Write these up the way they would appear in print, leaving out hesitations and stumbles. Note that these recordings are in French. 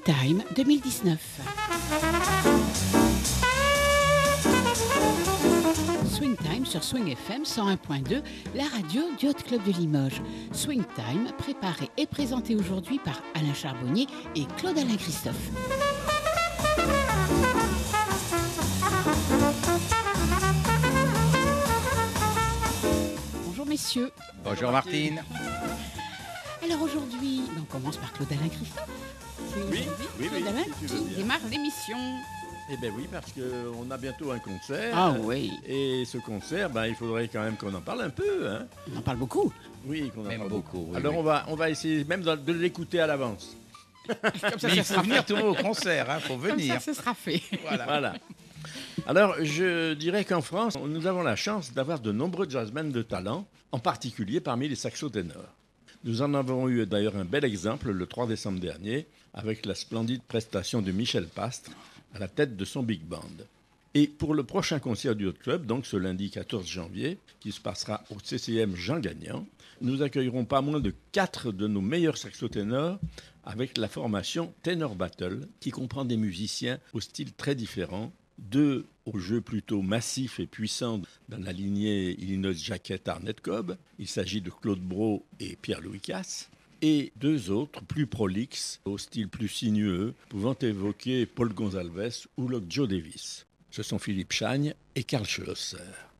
Time 2019. Swing Time sur Swing FM 101.2, la radio du Hot Club de Limoges. Swing Time, préparé et présenté aujourd'hui par Alain Charbonnier et Claude-Alain Christophe. Bonjour messieurs. Bonjour Martine. Alors aujourd'hui, on commence par Claude-Alain Christophe. Oui, Claude-Alain si tu veux qui bien. démarre l'émission. Eh bien oui, parce qu'on a bientôt un concert. Ah oui, Et ce concert, il faudrait quand même qu'on en parle un peu. Hein. on en parle beaucoup. Oui, qu'on en Même parle beaucoup, oui, Alors oui. On va essayer même de l'écouter à l'avance. Comme ça, Mais il ça faut sera venir tout le monde au concert, hein, faut Comme ça, venir. ce sera fait. Voilà. Alors, je dirais qu'en France, nous avons la chance d'avoir de nombreux jazzmen de talent, en particulier parmi les saxoténors. Nous en avons eu d'ailleurs un bel exemple le 3 décembre dernier, avec la splendide prestation de Michel Pastre à la tête de son big band. Et pour le prochain concert du Hot Club, donc ce lundi 14 janvier, qui se passera au CCM Jean Gagnan, nous accueillerons pas moins de 4 de nos meilleurs saxoténors avec la formation Tenor Battle, qui comprend des musiciens au style très différent, 2 au jeu plutôt massif et puissant dans la lignée Illinois Jacquet Arnett Cobb. Il s'agit de Claude Brault et Pierre-Louis Casse. Et 2 autres plus prolixes, au style plus sinueux, pouvant évoquer Paul Gonsalves ou le Joe Davis. Ce sont Philippe Chagne et Karl Schlosser.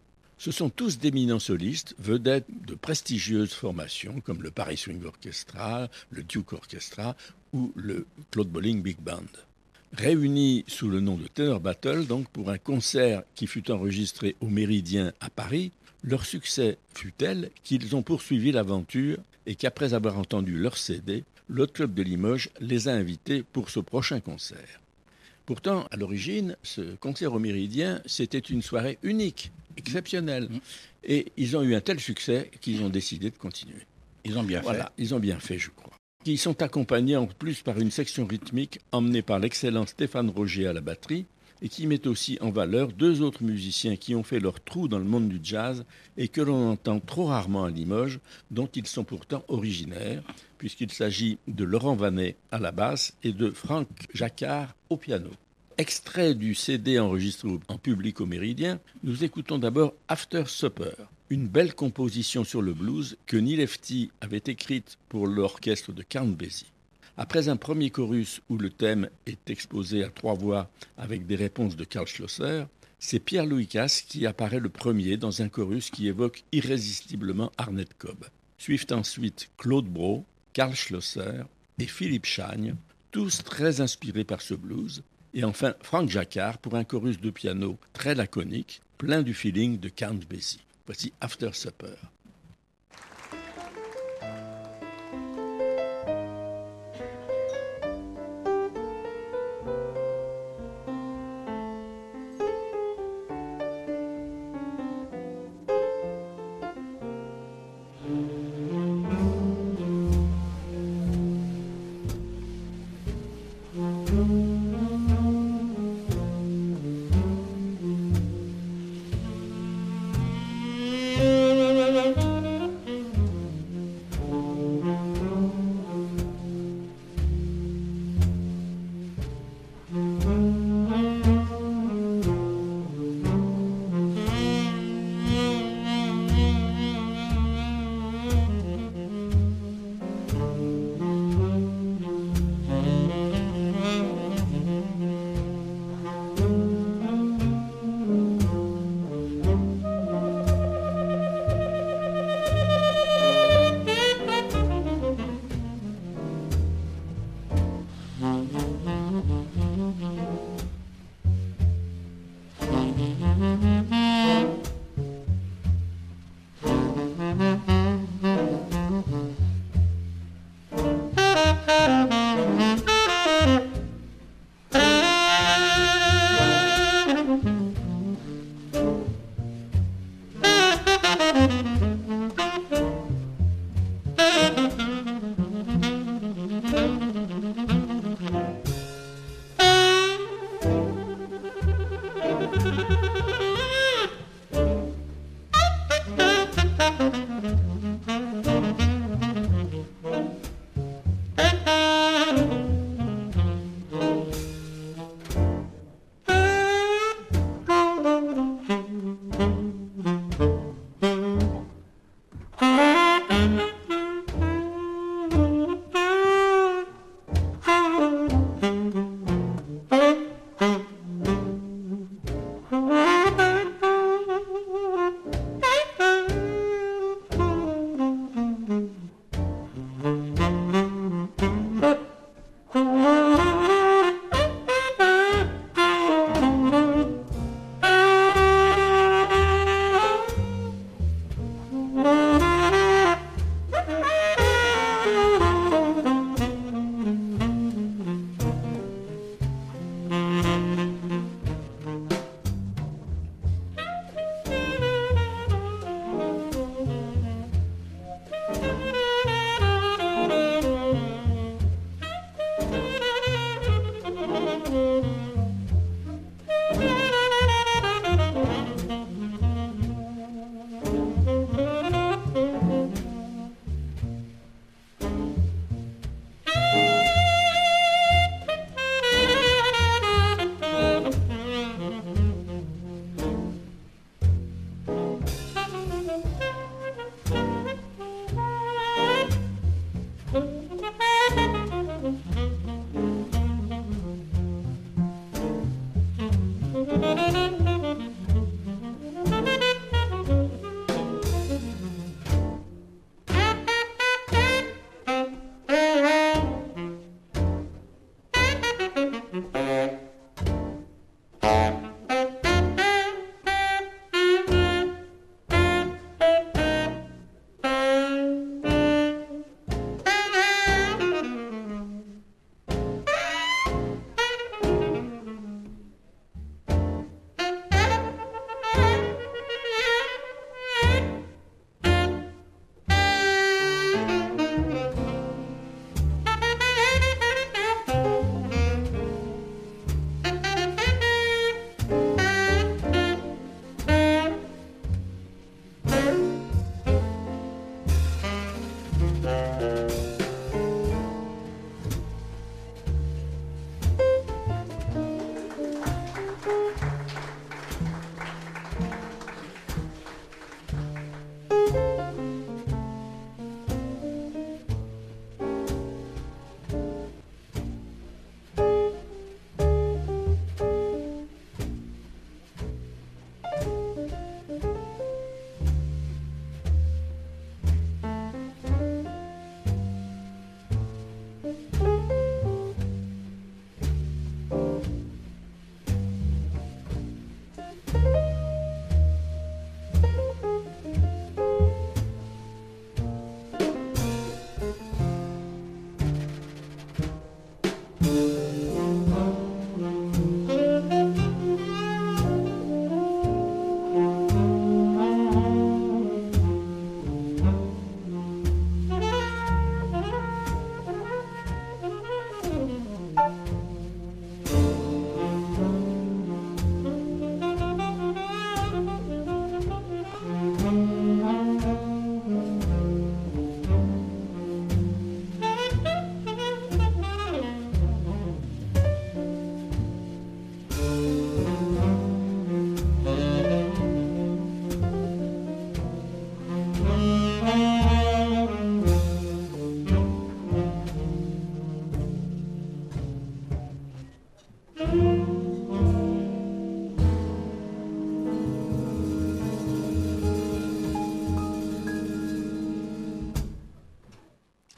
Ce sont tous d'éminents solistes, vedettes de prestigieuses formations comme le Paris Swing Orchestra, le Duke Orchestra ou le Claude Bolling Big Band. Réunis sous le nom de Tenor Battle, donc pour un concert qui fut enregistré au Méridien à Paris, leur succès fut tel qu'ils ont poursuivi l'aventure et qu'après avoir entendu leur CD, le Hot Club de Limoges les a invités pour ce prochain concert. Pourtant, à l'origine, ce concert au Méridien, c'était une soirée unique, exceptionnelle. Et ils ont eu un tel succès qu'ils ont décidé de continuer. Ils ont bien fait. Voilà, ils ont bien fait, je crois. Ils sont accompagnés en plus par une section rythmique emmenée par l'excellent Stéphane Roger à la batterie et qui met aussi en valeur 2 autres musiciens qui ont fait leur trou dans le monde du jazz et que l'on entend trop rarement à Limoges, dont ils sont pourtant originaires, puisqu'il s'agit de Laurent Vanet à la basse et de Franck Jacquard au piano. Extrait du CD enregistré en public au Méridien, nous écoutons d'abord After Supper, une belle composition sur le blues que Neil Lefty avait écrite pour l'orchestre de Count Basie. Après un premier chorus où le thème est exposé à 3 voix avec des réponses de Karl Schlosser, c'est Pierre-Louis Casse qui apparaît le premier dans un chorus qui évoque irrésistiblement Arnett Cobb. Suivent ensuite Claude Brault, Karl Schlosser et Philippe Chagne, tous très inspirés par ce blues. Et enfin, Franck Jacquard pour un chorus de piano très laconique, plein du feeling de Count Basie. Voici After Supper. Thank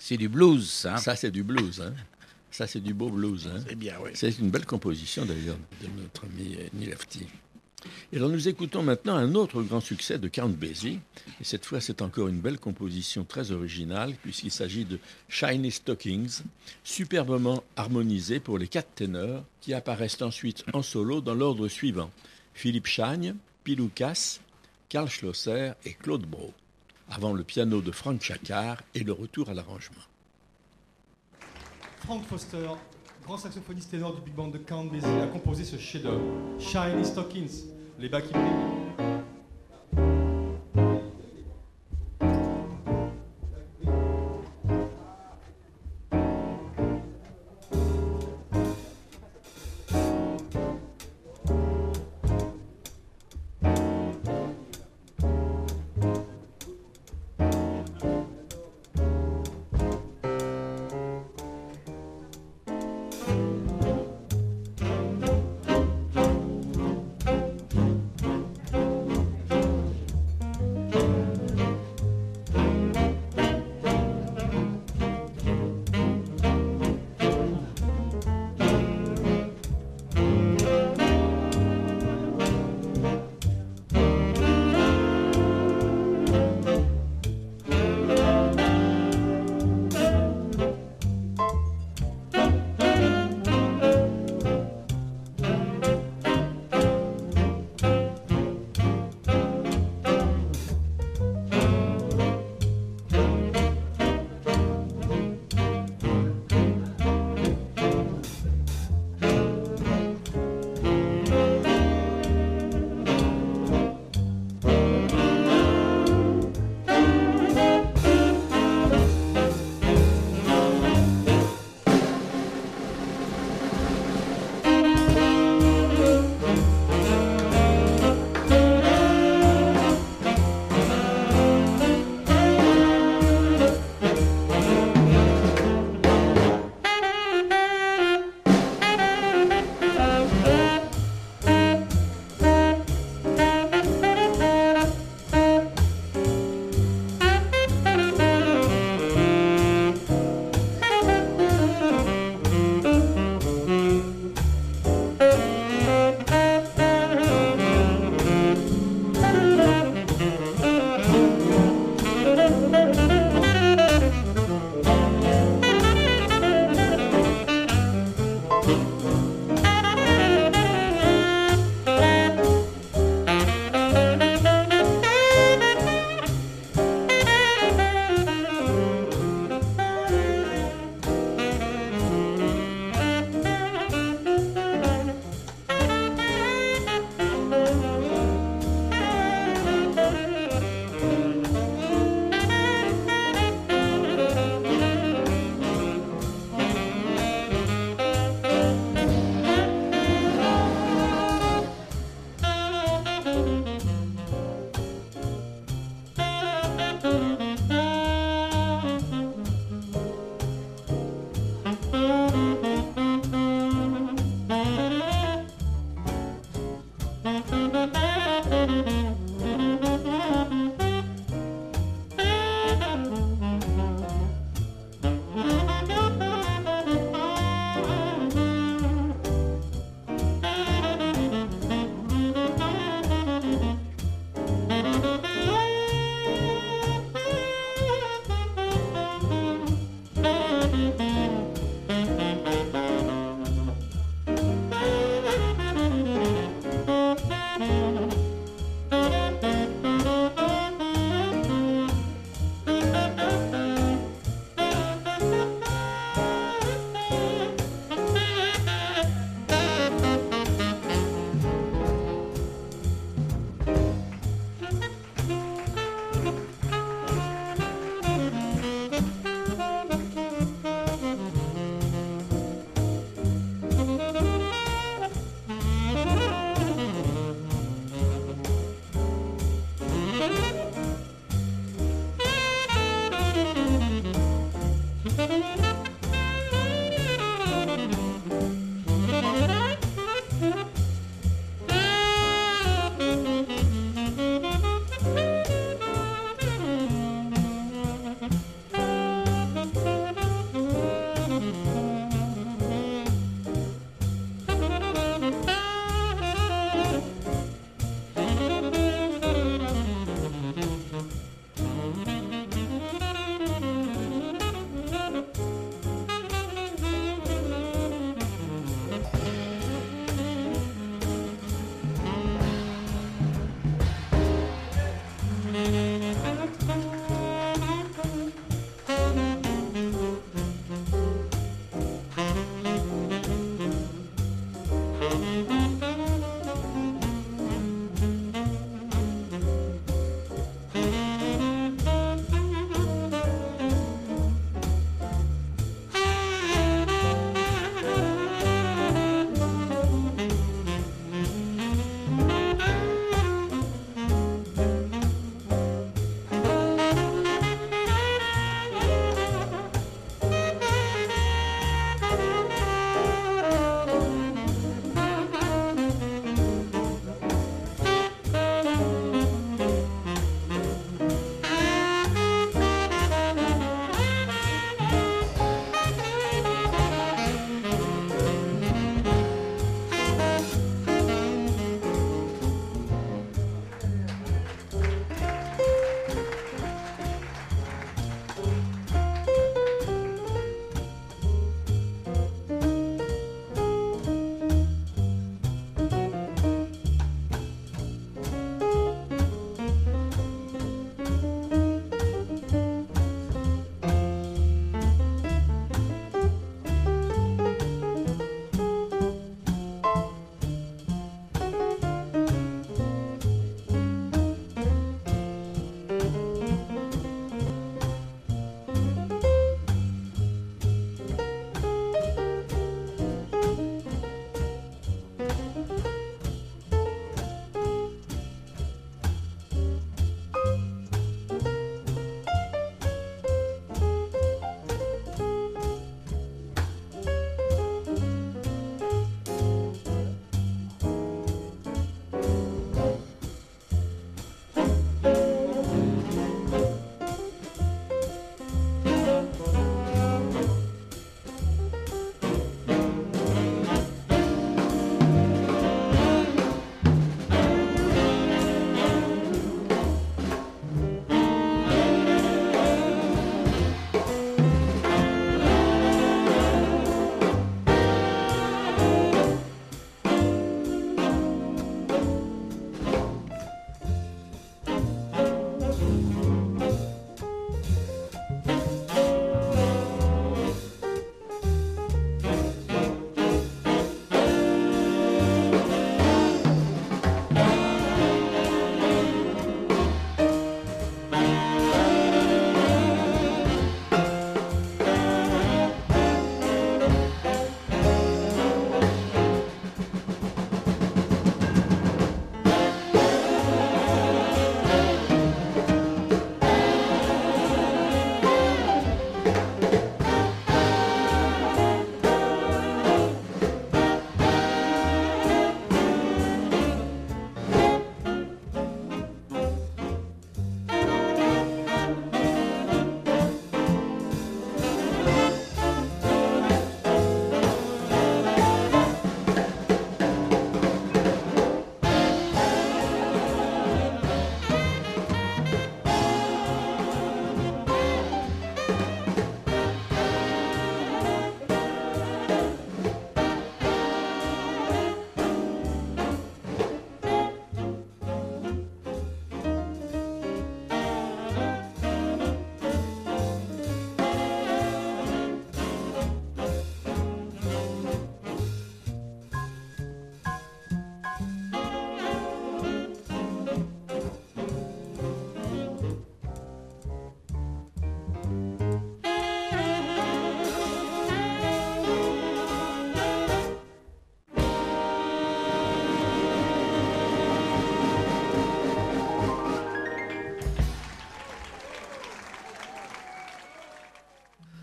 C'est du blues, ça. Ça, c'est du blues. Hein. Ça, c'est du beau blues. Hein. C'est bien, oui. C'est une belle composition, d'ailleurs, de notre ami Neil Lafferty. Et alors, nous écoutons maintenant un autre grand succès de Count Basie. Et cette fois, c'est encore une belle composition très originale, puisqu'il s'agit de Shiny Stockings, superbement harmonisée pour les 4 ténors, qui apparaissent ensuite en solo dans l'ordre suivant. Philippe Chagne, Pilou Casse, Karl Schlosser et Claude Brault, avant le piano de Frank Chakar et le retour à l'arrangement. Frank Foster, grand saxophoniste ténor du big band de Count Basie, a composé ce chef-d'œuvre, Shiny Stockings, les bas qui brillent.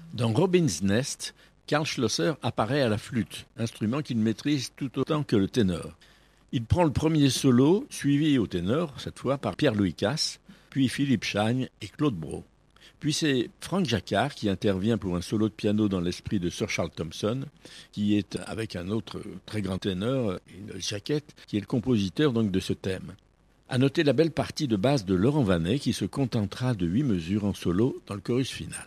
Dans Robin's Nest, Karl Schlosser apparaît à la flûte, instrument qu'il maîtrise tout autant que le ténor. Il prend le premier solo, suivi au ténor, cette fois par Pierre-Louis Casse, puis Philippe Chagne et Claude Brault. Puis c'est Frank Jacquard qui intervient pour un solo de piano dans l'esprit de Sir Charles Thompson, qui est, avec un autre très grand ténor, Noël Jacquette, qui est le compositeur donc de ce thème. À noter la belle partie de basse de Laurent Vanet, qui se contentera de 8 mesures en solo dans le chorus final.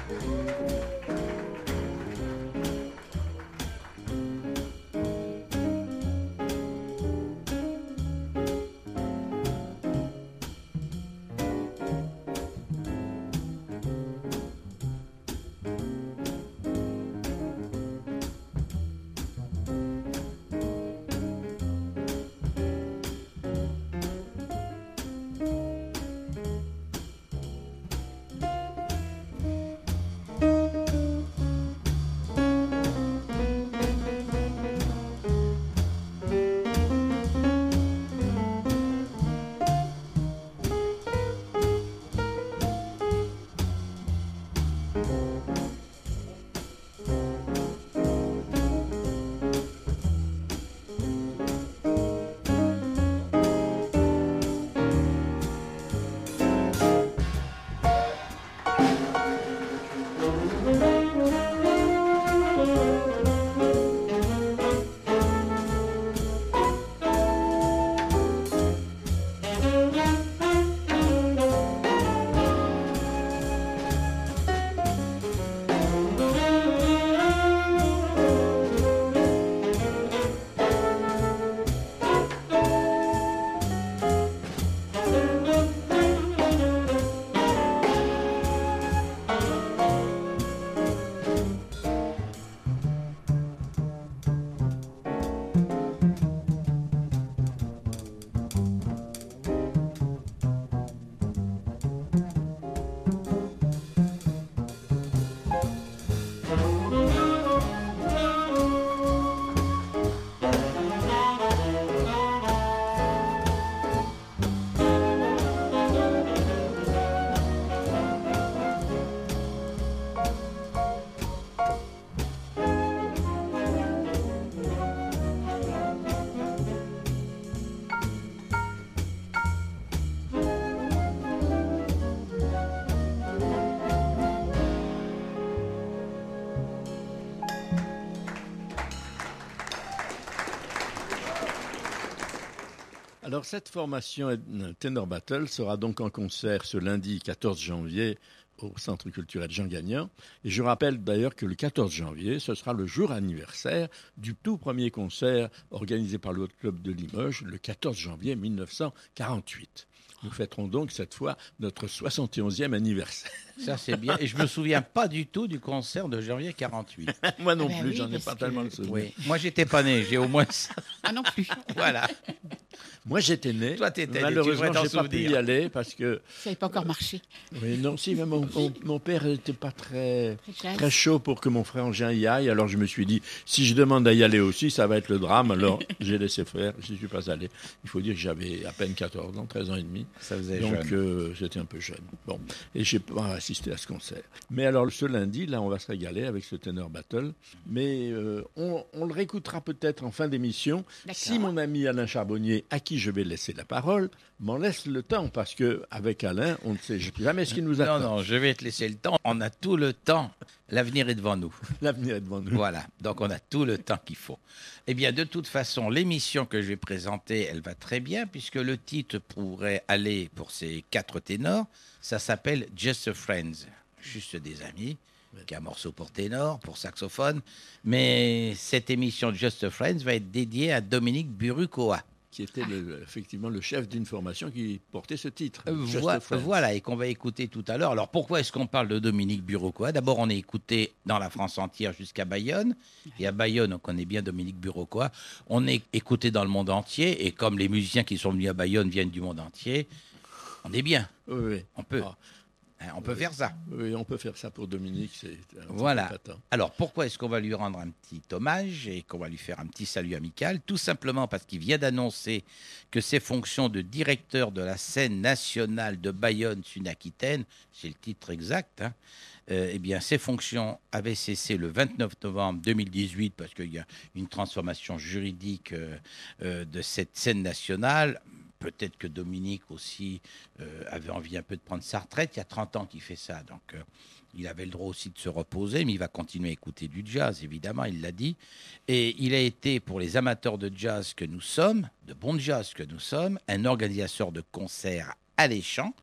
Alors, cette formation Tenor Battle sera donc en concert ce lundi 14 janvier au Centre culturel Jean Gagnon. Et je rappelle d'ailleurs que le 14 janvier, ce sera le jour anniversaire du tout premier concert organisé par le Hôte Club de Limoges, le 14 janvier 1948. Nous fêterons donc cette fois notre 71e anniversaire. Ça, c'est bien. Et je me souviens pas du tout du concert de janvier 48. Moi non Ben plus, oui, j'en ai parce pas que- tellement le souvenir. Oui. Moi, j'étais pas né. J'ai au moins ça. Ah non plus. Voilà. Moi, j'étais né. Toi, t'étais né, tu Malheureusement, devrais t'en je n'ai pas pu y souvenir. aller parce que... Ça n'avait pas encore marché. Oui, non, si, mais mon père n'était pas très Très très chaud pour que mon frère Jean y aille. Alors je me suis dit, si je demande à y aller aussi, ça va être le drame. Alors j'ai laissé faire, je ne suis pas allé. Il faut dire que j'avais à peine 14 ans, 13 ans et demi. Ça faisait Donc jeune. j'étais un peu jeune. Bon, et je n'ai pas assisté à ce concert. Mais alors ce lundi, là, on va se régaler avec ce Tenor Battle. Mais on le réécoutera peut-être en fin d'émission. D'accord. Si mon ami Alain Charbonnier, à qui je vais laisser la parole, m'en laisse le temps. Parce qu'avec Alain, on ne sait jamais ce qui nous attend. Non, je vais te laisser le temps. On a tout le temps. L'avenir est devant nous. L'avenir est devant nous. Voilà, donc on a tout le temps qu'il faut. Eh bien, de toute façon, l'émission que je vais présenter, elle va très bien, puisque le titre pourrait aller pour ces 4 ténors. Ça s'appelle Just Friends, juste des amis, qui est un morceau pour ténor, pour saxophone. Mais cette émission Just Friends va être dédiée à Dominique Burucoa. Qui était effectivement le chef d'une formation qui portait ce titre. Just Friends. Voilà, et qu'on va écouter tout à l'heure. Alors, pourquoi est-ce qu'on parle de Dominique Burucoa? D'abord, on est écouté dans la France entière jusqu'à Bayonne. Et à Bayonne, on connaît bien Dominique Burucoa. On est écouté dans le monde entier. Et comme les musiciens qui sont venus à Bayonne viennent du monde entier, on est bien. Oui, oui. On peut. Ah, On peut faire ça. oui, on peut faire ça pour Dominique. C'est un petit Voilà. peu épatant. Alors, pourquoi est-ce qu'on va lui rendre un petit hommage et qu'on va lui faire un petit salut amical? Tout simplement parce qu'il vient d'annoncer que ses fonctions de directeur de la scène nationale de Bayonne-Sud-Aquitaine, c'est le titre exact, hein, eh bien, ses fonctions avaient cessé le 29 novembre 2018 parce qu'il y a une transformation juridique de cette scène nationale. Peut-être que Dominique aussi avait envie un peu de prendre sa retraite. Il y a 30 ans qu'il fait ça, donc il avait le droit aussi de se reposer, mais il va continuer à écouter du jazz, évidemment, il l'a dit. Et il a été, pour les amateurs de jazz que nous sommes, de bon jazz que nous sommes, un organisateur de concerts alléchants,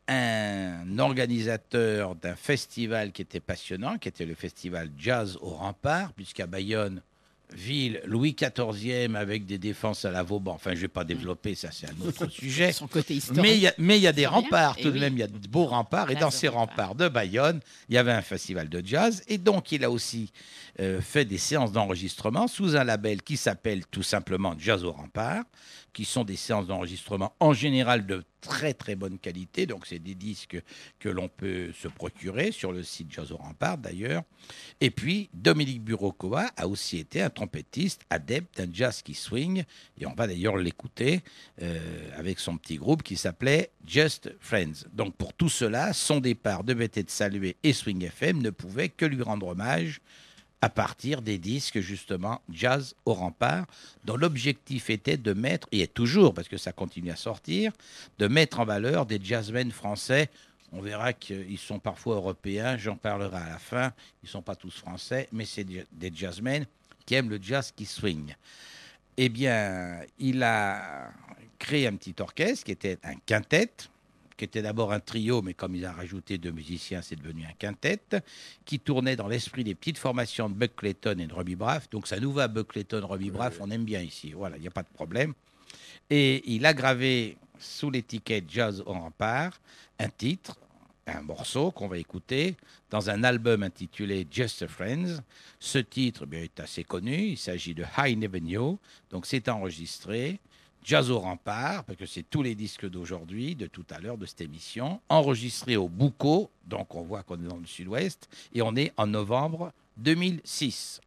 un organisateur d'un festival qui était passionnant, qui était le festival Jazz au Rempart, puisqu'à Bayonne, ville Louis XIVe avec des défenses à la Vauban. Enfin, je ne vais pas développer, ça c'est un autre sujet. Son côté historique. Mais il y a des C'est bien. remparts, Et tout de oui. même, il y a de beaux remparts. Et Place dans de ces remparts. remparts de Bayonne, il y avait un festival de jazz. Et donc, il a aussi fait des séances d'enregistrement sous un label qui s'appelle tout simplement Jazz au Rempart, qui sont des séances d'enregistrement en général de très très bonne qualité. Donc, c'est des disques que l'on peut se procurer sur le site Jazz au Rempart d'ailleurs. Et puis, Dominique Burokoa a aussi été un trompettiste adepte d'un jazz qui swing. Et on va d'ailleurs l'écouter avec son petit groupe qui s'appelait Just Friends. Donc, pour tout cela, son départ devait être salué et Swing FM ne pouvait que lui rendre hommage à partir des disques, justement, Jazz au Rempart, dont l'objectif était de mettre, et est toujours, parce que ça continue à sortir, de mettre en valeur des jazzmen français. On verra qu'ils sont parfois européens, j'en parlerai à la fin. Ils ne sont pas tous français, mais c'est des jazzmen qui aiment le jazz qui swing. Eh bien, il a créé un petit orchestre qui était un quintet, qui était d'abord un trio, mais comme il a rajouté 2 musiciens, c'est devenu un quintet, qui tournait dans l'esprit des petites formations de Buck Clayton et de Robbie Braff. Donc ça nous va, Buck Clayton, Robbie Braff, on aime bien ici. Voilà, il n'y a pas de problème. Et il a gravé sous l'étiquette Jazz au Rempart un titre, un morceau qu'on va écouter dans un album intitulé Just Friends. Ce titre est assez connu, il s'agit de I Never Knew, donc c'est enregistré. Jazz au Rempart, parce que c'est tous les disques d'aujourd'hui, de tout à l'heure, de cette émission, enregistré au Boucau, donc on voit qu'on est dans le sud-ouest, et on est en novembre 2006.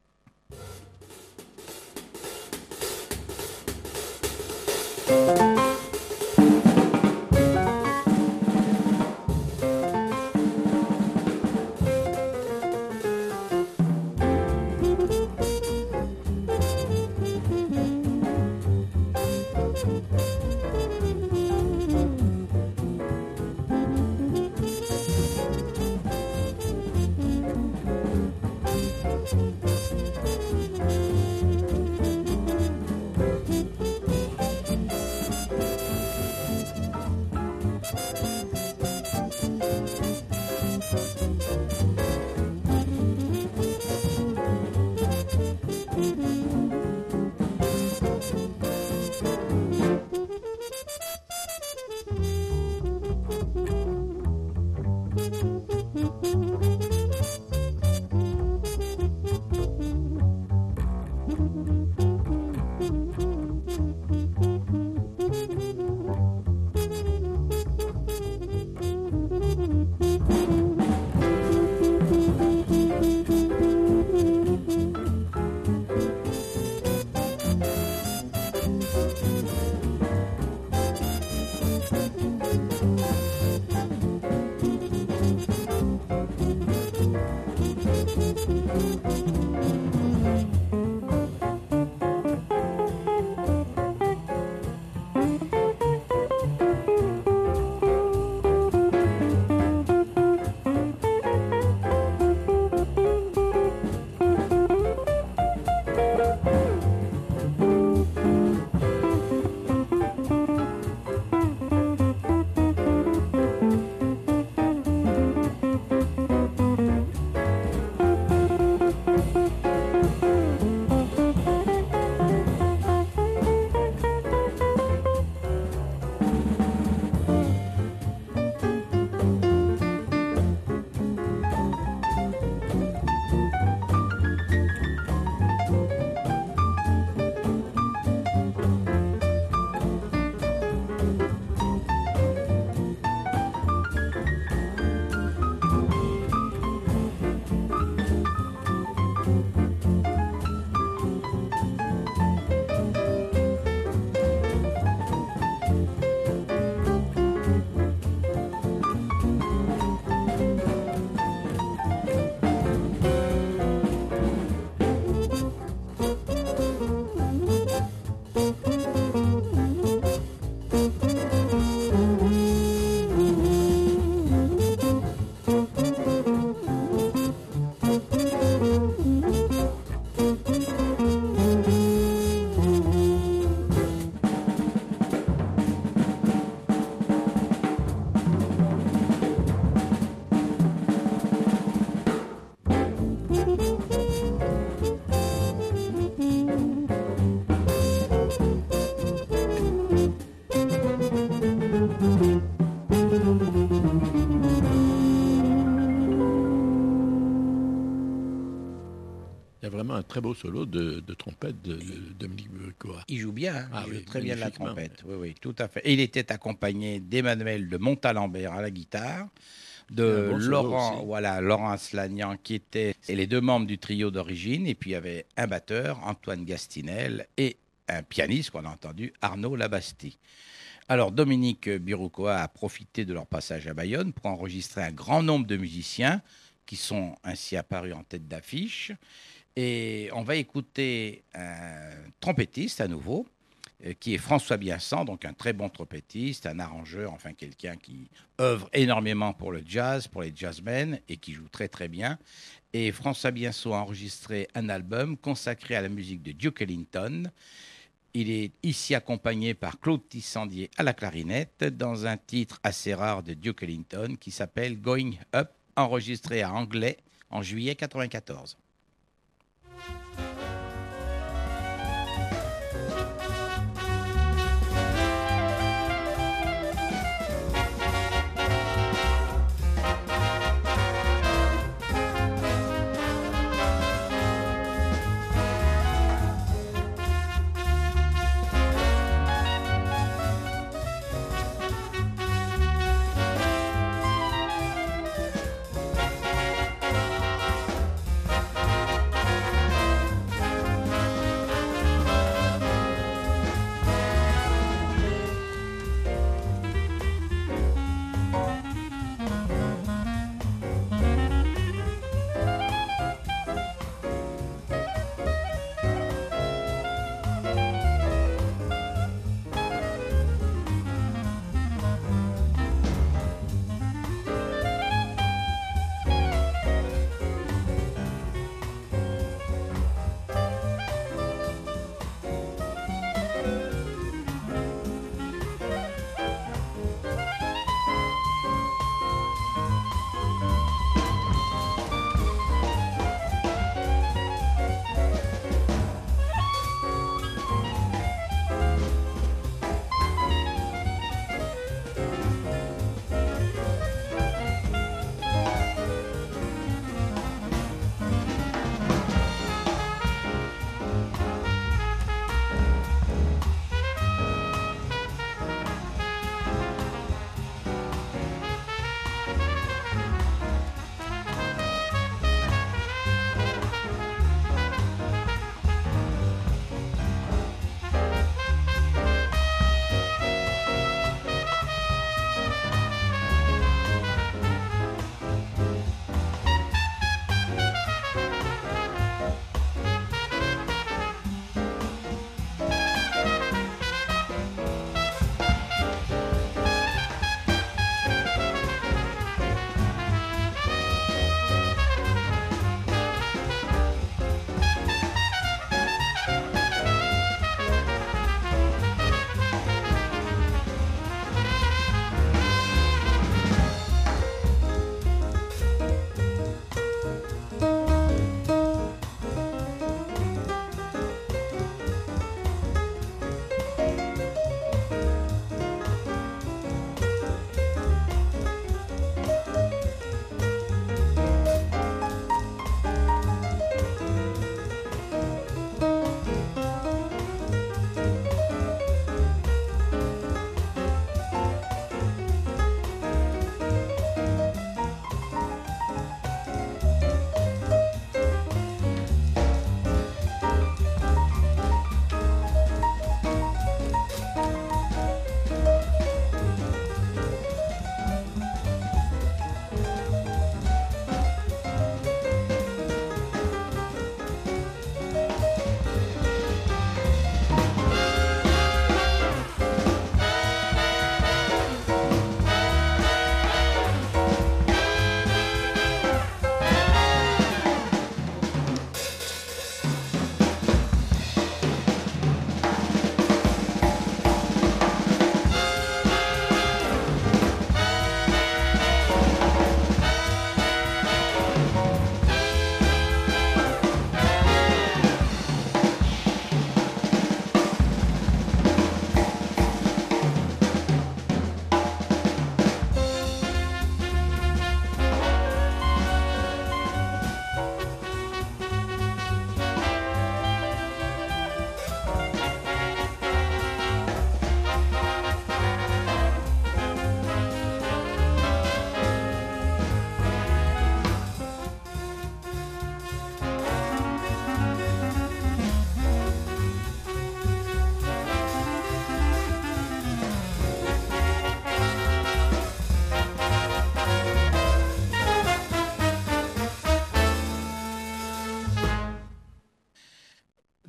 Il y a vraiment un très beau solo de trompette de Dominique Burucoa. Il joue bien, hein, Ah il joue oui, très bien de la magnifiquement, trompette. Oui, oui, tout à fait. Et il était accompagné d'Emmanuel de Montalembert à la guitare, de Un bon solo Laurent, aussi. voilà, Laurent Aslanian qui était et les deux membres du trio d'origine. Et puis il y avait un batteur, Antoine Gastinel, et un pianiste qu'on a entendu, Arnaud Labastie. Alors Dominique Burucoa a profité de leur passage à Bayonne pour enregistrer un grand nombre de musiciens qui sont ainsi apparus en tête d'affiche. Et on va écouter un trompettiste à nouveau, qui est François Biensan, donc un très bon trompettiste, un arrangeur, enfin quelqu'un qui œuvre énormément pour le jazz, pour les jazzmen, et qui joue très très bien. Et François Biensan a enregistré un album consacré à la musique de Duke Ellington. Il est ici accompagné par Claude Tissandier à la clarinette dans un titre assez rare de Duke Ellington qui s'appelle Going Up, enregistré à Anglais en juillet 1994.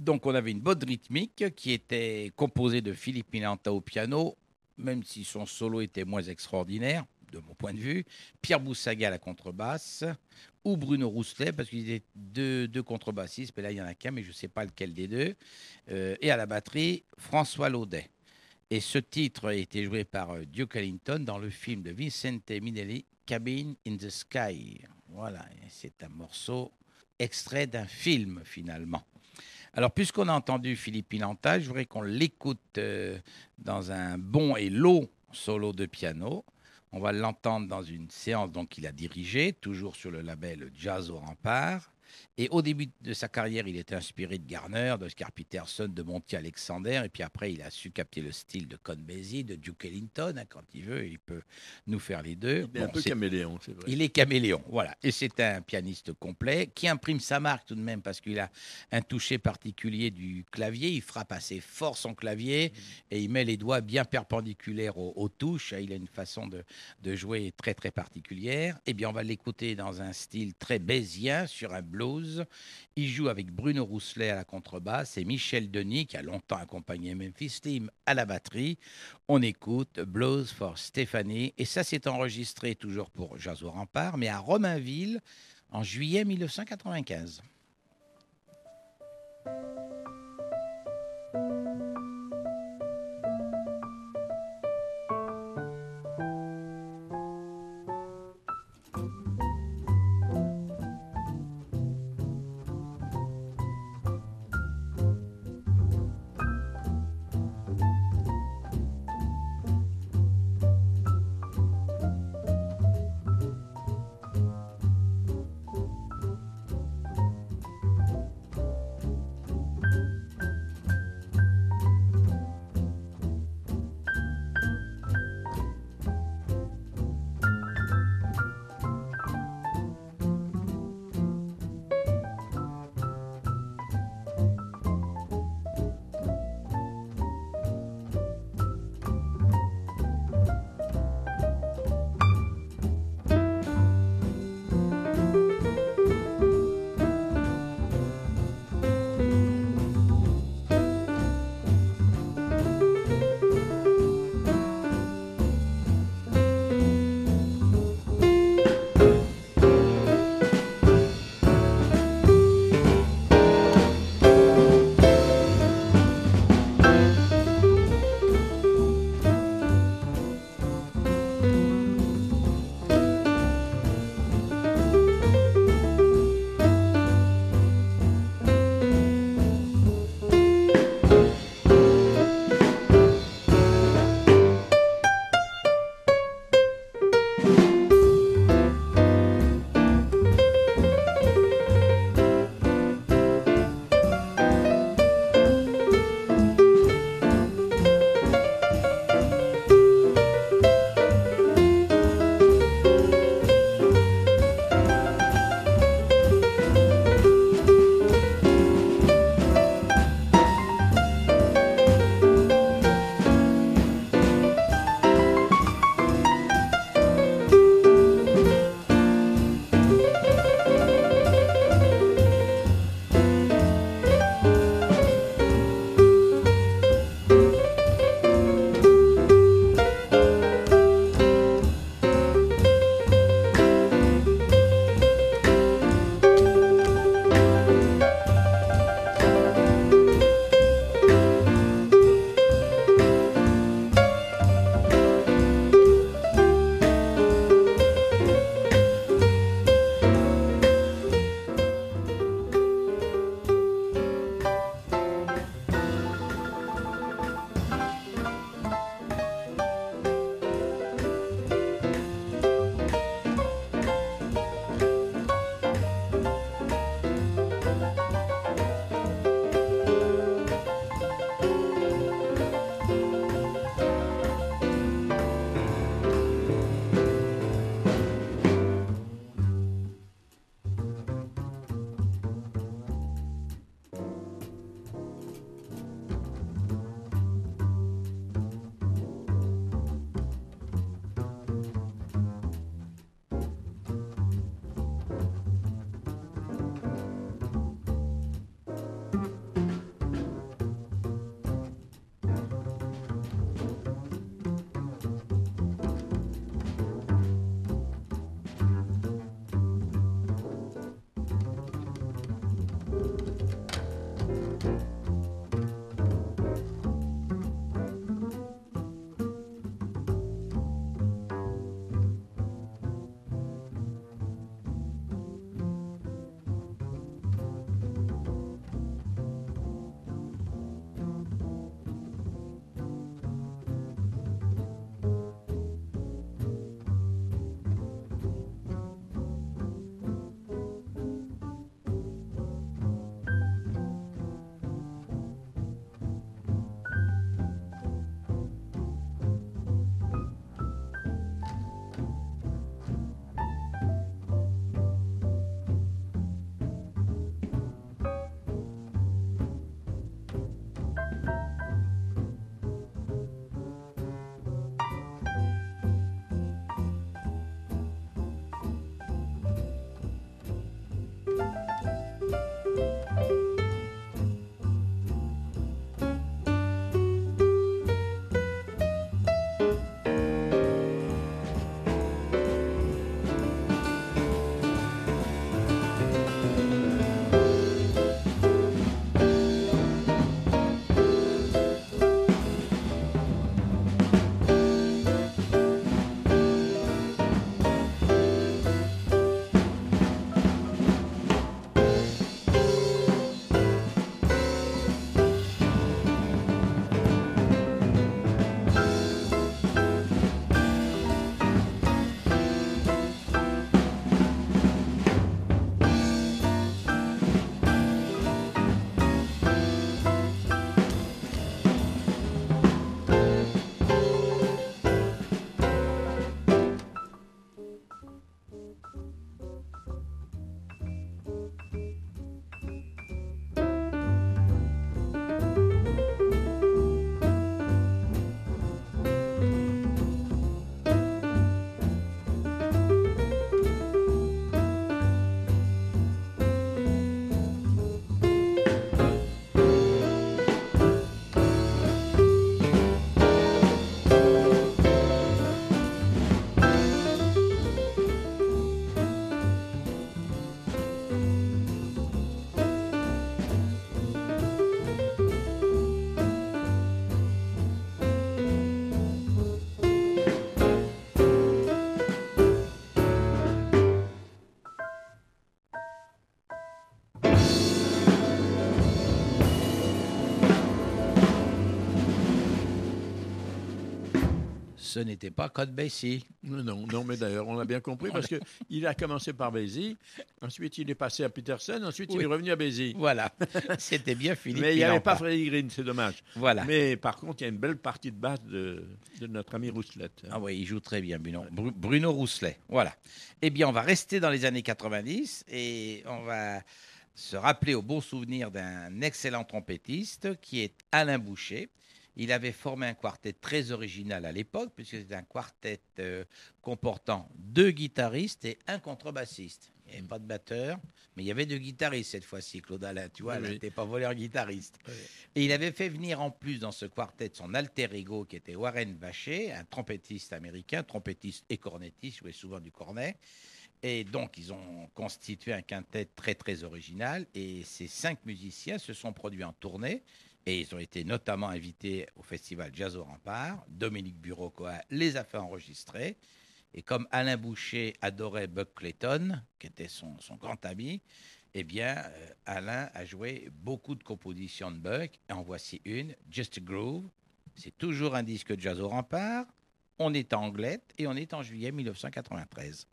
Donc on avait une bonne rythmique qui était composée de Philippe Milanta au piano, même si son solo était moins extraordinaire, de mon point de vue, Pierre Boussaga à la contrebasse, ou Bruno Rousselet, parce qu'il y avait deux contrebassistes, mais là il n'y en a qu'un, mais je ne sais pas lequel des deux, et à la batterie, François Laudet. Et ce titre a été joué par Duke Ellington dans le film de Vincente Minnelli, Cabin in the Sky. Voilà, et c'est un morceau extrait d'un film finalement. Alors, puisqu'on a entendu Philippe Milanta, je voudrais qu'on l'écoute dans un bon et long solo de piano. On va l'entendre dans une séance qu'il a dirigée, toujours sur le label Jazz au Rempart. Et au début de sa carrière, il était inspiré de Garner, d'Oscar Peterson, de Monty Alexander. Et puis après, il a su capter le style de Count Basie, de Duke Ellington. Quand il veut, il peut nous faire les deux. Il est un peu caméléon, c'est vrai. Il est caméléon, voilà. Et c'est un pianiste complet qui imprime sa marque tout de même parce qu'il a un toucher particulier du clavier. Il frappe assez fort son clavier et il met les doigts bien perpendiculaires aux touches. Il a une façon de jouer très, très particulière. Eh bien, on va l'écouter dans un style très baisien sur un blues. Il joue avec Bruno Rousselet à la contrebasse et Michel Denis, qui a longtemps accompagné Memphis Slim, à la batterie. On écoute Blues for Stephanie. Et ça, c'est enregistré toujours pour Jazz au Rempart, mais à Romainville, en juillet 1995. Ce n'était pas Count Basie. Non, mais d'ailleurs, on l'a bien compris parce qu'il a commencé par Basie, ensuite il est passé à Peterson, ensuite il est revenu à Basie. Voilà, c'était bien Philippe. Mais il n'y avait pas Freddie Green, c'est dommage. Voilà. Mais par contre, il y a une belle partie de basse de notre ami Rousselet. Ah oui, il joue très bien, Bruno Rousselet. Voilà. Eh bien, on va rester dans les années 90 et on va se rappeler au bon souvenir d'un excellent trompettiste qui est Alain Boucher. Il avait formé un quartet très original à l'époque, puisque c'était un quartet comportant 2 guitaristes et 1 contrebassiste. Il n'y avait pas de batteur, mais il y avait 2 guitaristes cette fois-ci, Claude Alain. Tu vois, il n'était pas voleur-guitariste. Oui. Et il avait fait venir en plus dans ce quartet son alter ego, qui était Warren Vacher, un trompettiste américain, trompettiste et cornettiste, jouait souvent du cornet. Et donc, ils ont constitué un quintet très, très original. Et ces 5 musiciens se sont produits en tournée. Et ils ont été notamment invités au festival Jazz au Rempart. Dominique Bureau-Coa les a fait enregistrer. Et comme Alain Boucher adorait Buck Clayton, qui était son grand ami, eh bien, Alain a joué beaucoup de compositions de Buck. Et en voici une, Just a Groove. C'est toujours un disque Jazz au Rempart. On est en Anglette et on est en juillet 1993.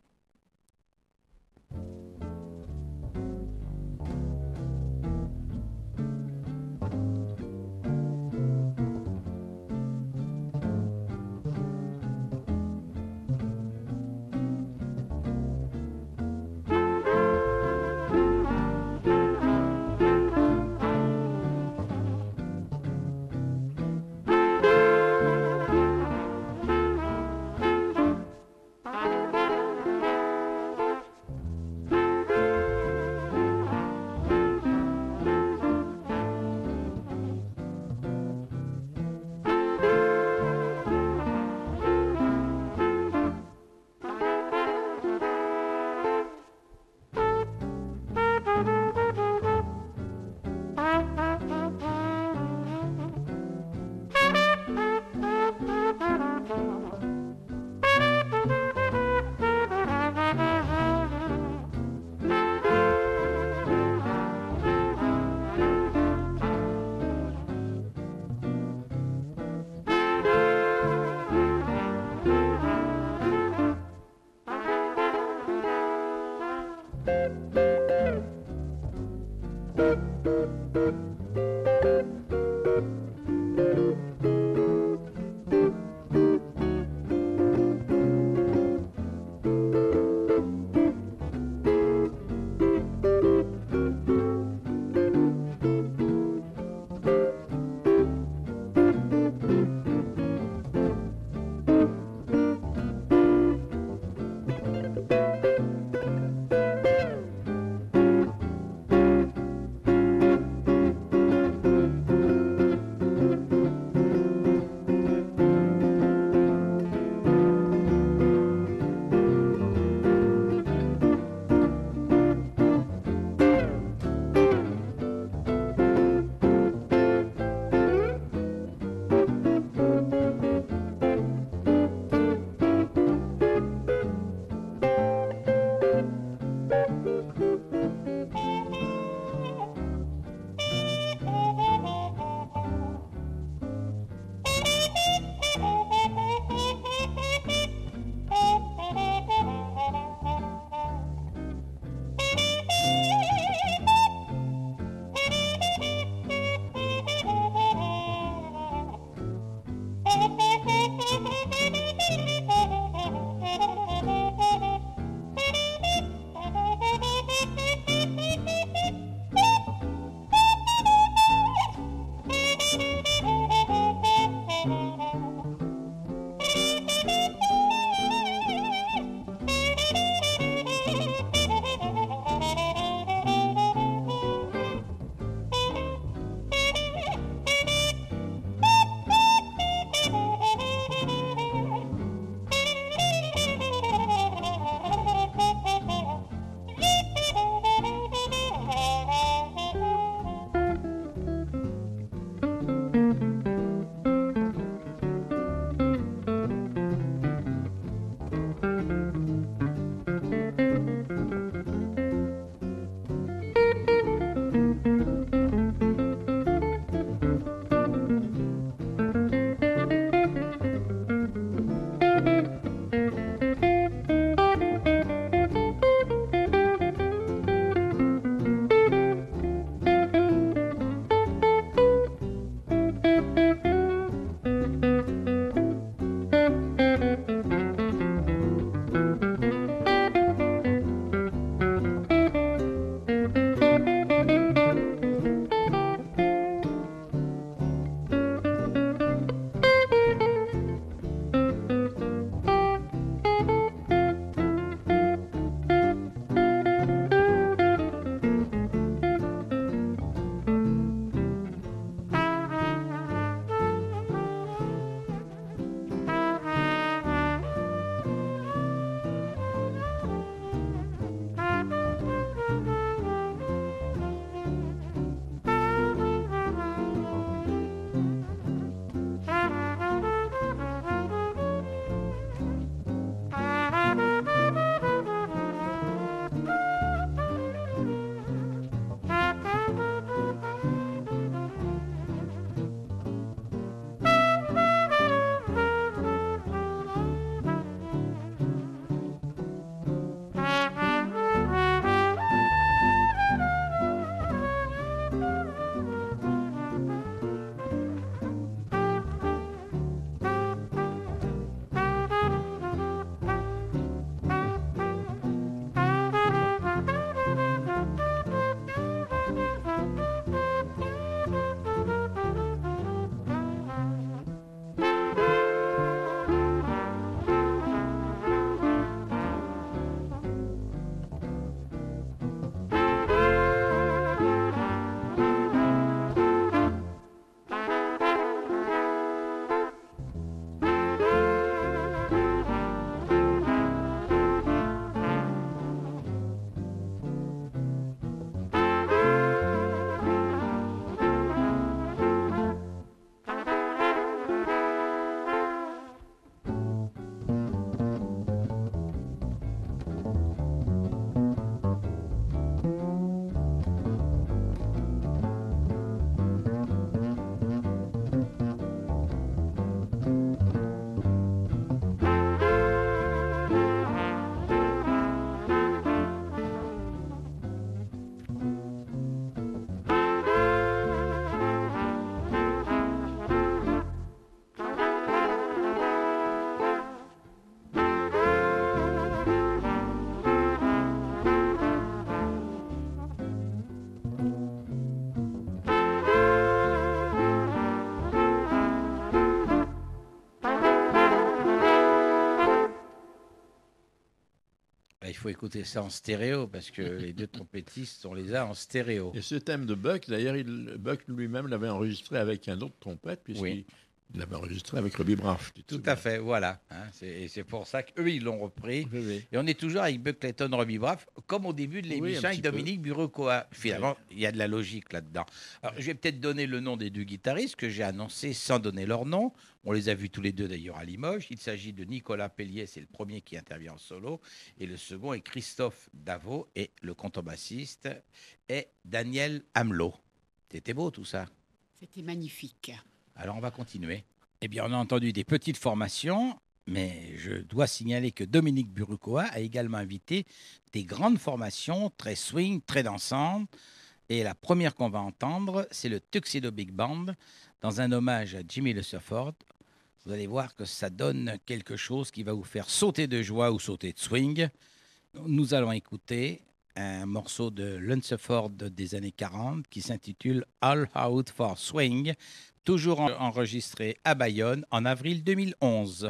faut écouter ça en stéréo parce que les deux trompettistes, on les a en stéréo. Et ce thème de Buck, d'ailleurs, Buck lui-même l'avait enregistré avec un autre trompette, puisqu'il l'avait enregistré avec Robbie Braff. Tout à fait, voilà. Hein, c'est pour ça qu'eux, ils l'ont repris. Oui, oui. Et on est toujours avec Buck Clayton, Robbie Braff, comme au début de l'émission avec Dominique Burekoa. Finalement, il y a de la logique là-dedans. Alors, je vais peut-être donner le nom des deux guitaristes que j'ai annoncés sans donner leur nom. On les a vus tous les deux d'ailleurs à Limoges. Il s'agit de Nicolas Pellier, c'est le premier qui intervient en solo. Et le second est Christophe Davot. Et le contrebassiste est Daniel Hamelot. C'était beau tout ça. C'était magnifique. Alors on va continuer. Eh bien, on a entendu des petites formations, mais je dois signaler que Dominique Burekoa a également invité des grandes formations très swing, très dansantes. Et la première qu'on va entendre, c'est le Tuxedo Big Band, dans un hommage à Jimmy Lusseford. Vous allez voir que ça donne quelque chose qui va vous faire sauter de joie ou sauter de swing. Nous allons écouter un morceau de Lunsford des années 40 qui s'intitule All Out for Swing, toujours enregistré à Bayonne en avril 2011.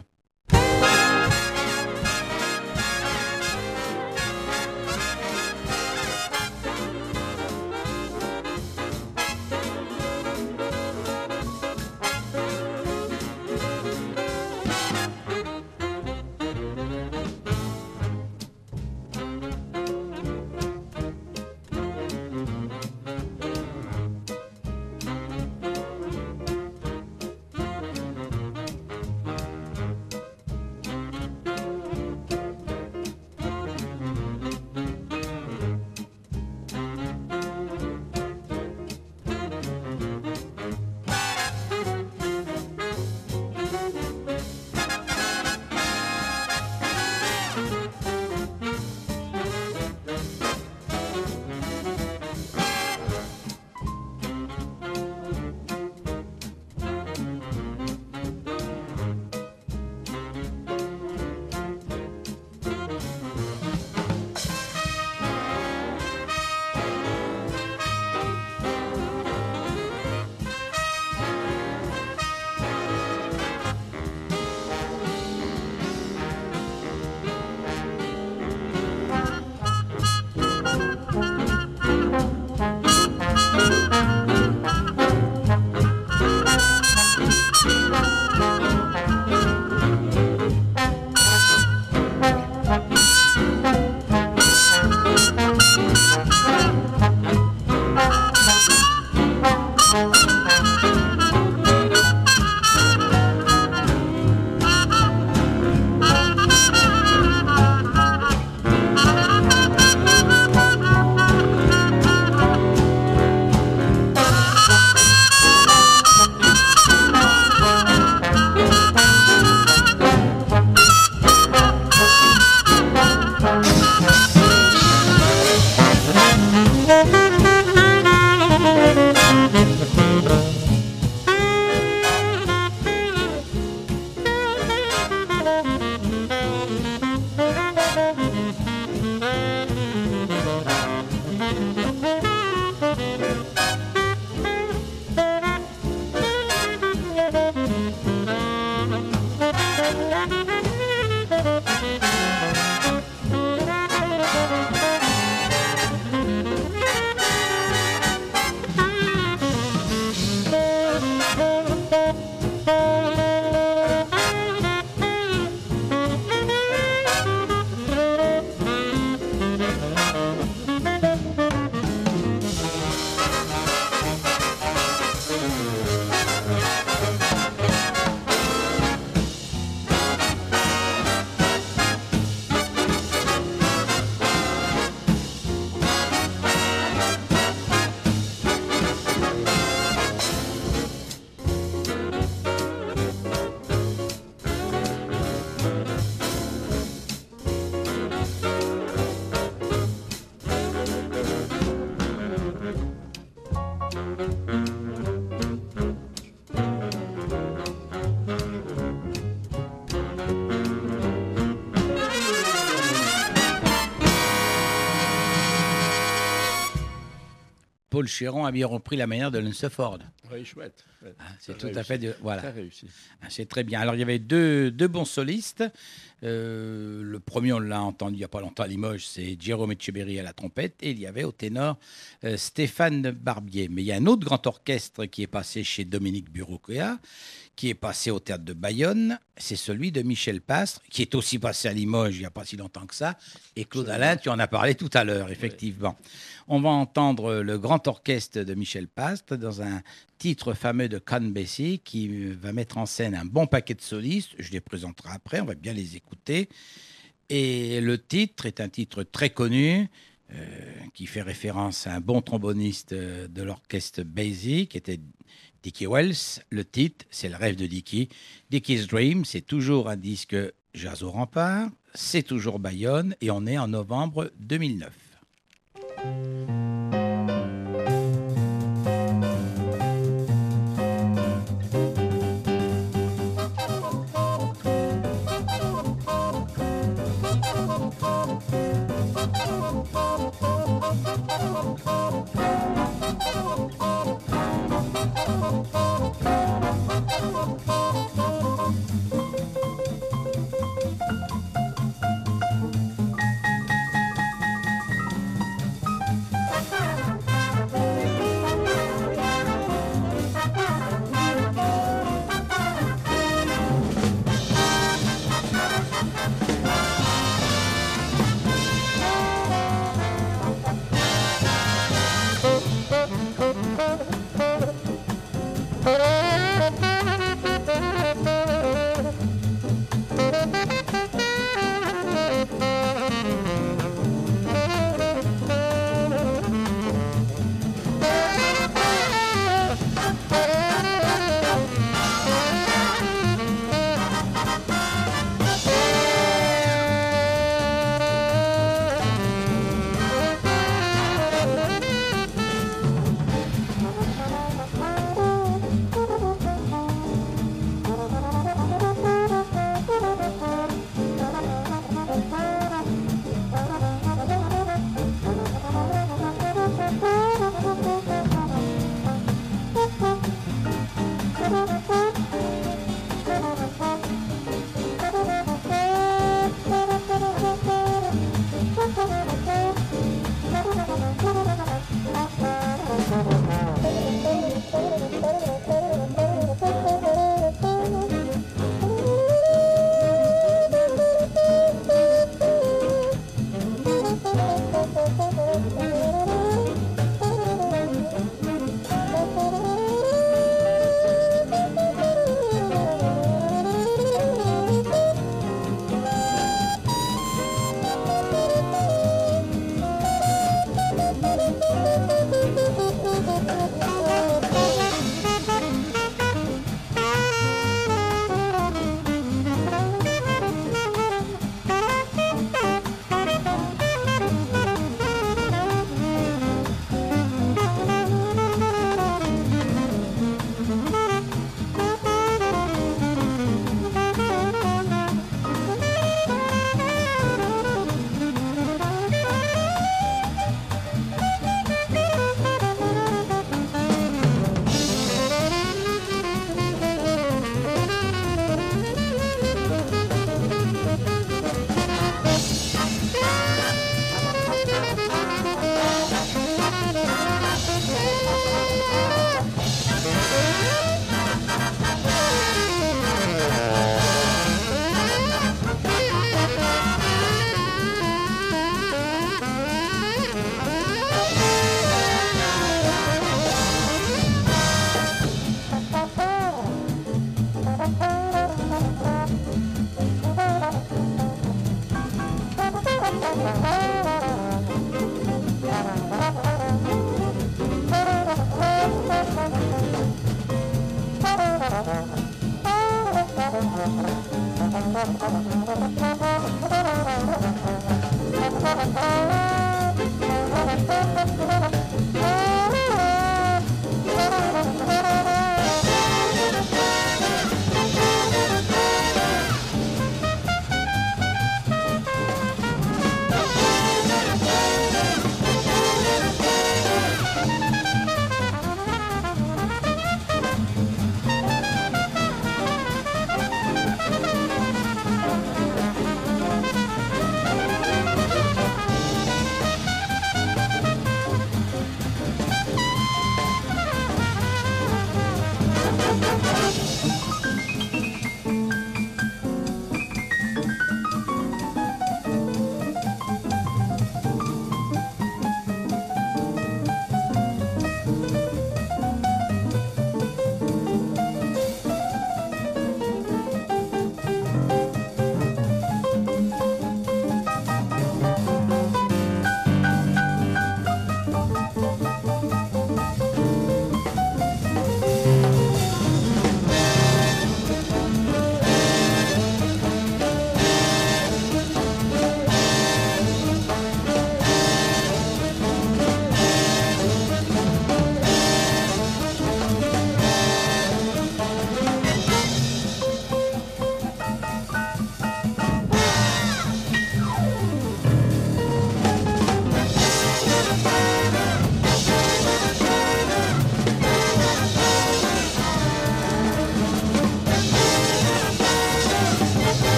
Paul Chéron a bien repris la manière de Lunceford. Oui, chouette. chouette. C'est Très tout à fait... voilà. Très réussi. C'est très bien. Alors, il y avait deux bons solistes. Le premier, on l'a entendu il n'y a pas longtemps à Limoges, c'est Jérôme Etcheberry à la trompette. Et il y avait au ténor Stéphane Barbier. Mais il y a un autre grand orchestre qui est passé chez Dominique Buroquea, qui est passé au théâtre de Bayonne. C'est celui de Michel Pastre, qui est aussi passé à Limoges il n'y a pas si longtemps que ça. Et Claude Alain, tu en as parlé tout à l'heure, effectivement. Oui. On va entendre le grand orchestre de Michel Pastre dans un titre fameux de Count Basie qui va mettre en scène un bon paquet de solistes. Je les présenterai après, on va bien les écouter. Et le titre est un titre très connu qui fait référence à un bon tromboniste de l'orchestre Basie qui était Dickie Wells. Le titre, c'est Le rêve de Dickie. Dickie's Dream, c'est toujours un disque jazz au rempart, c'est toujours Bayonne et on est en novembre 2009.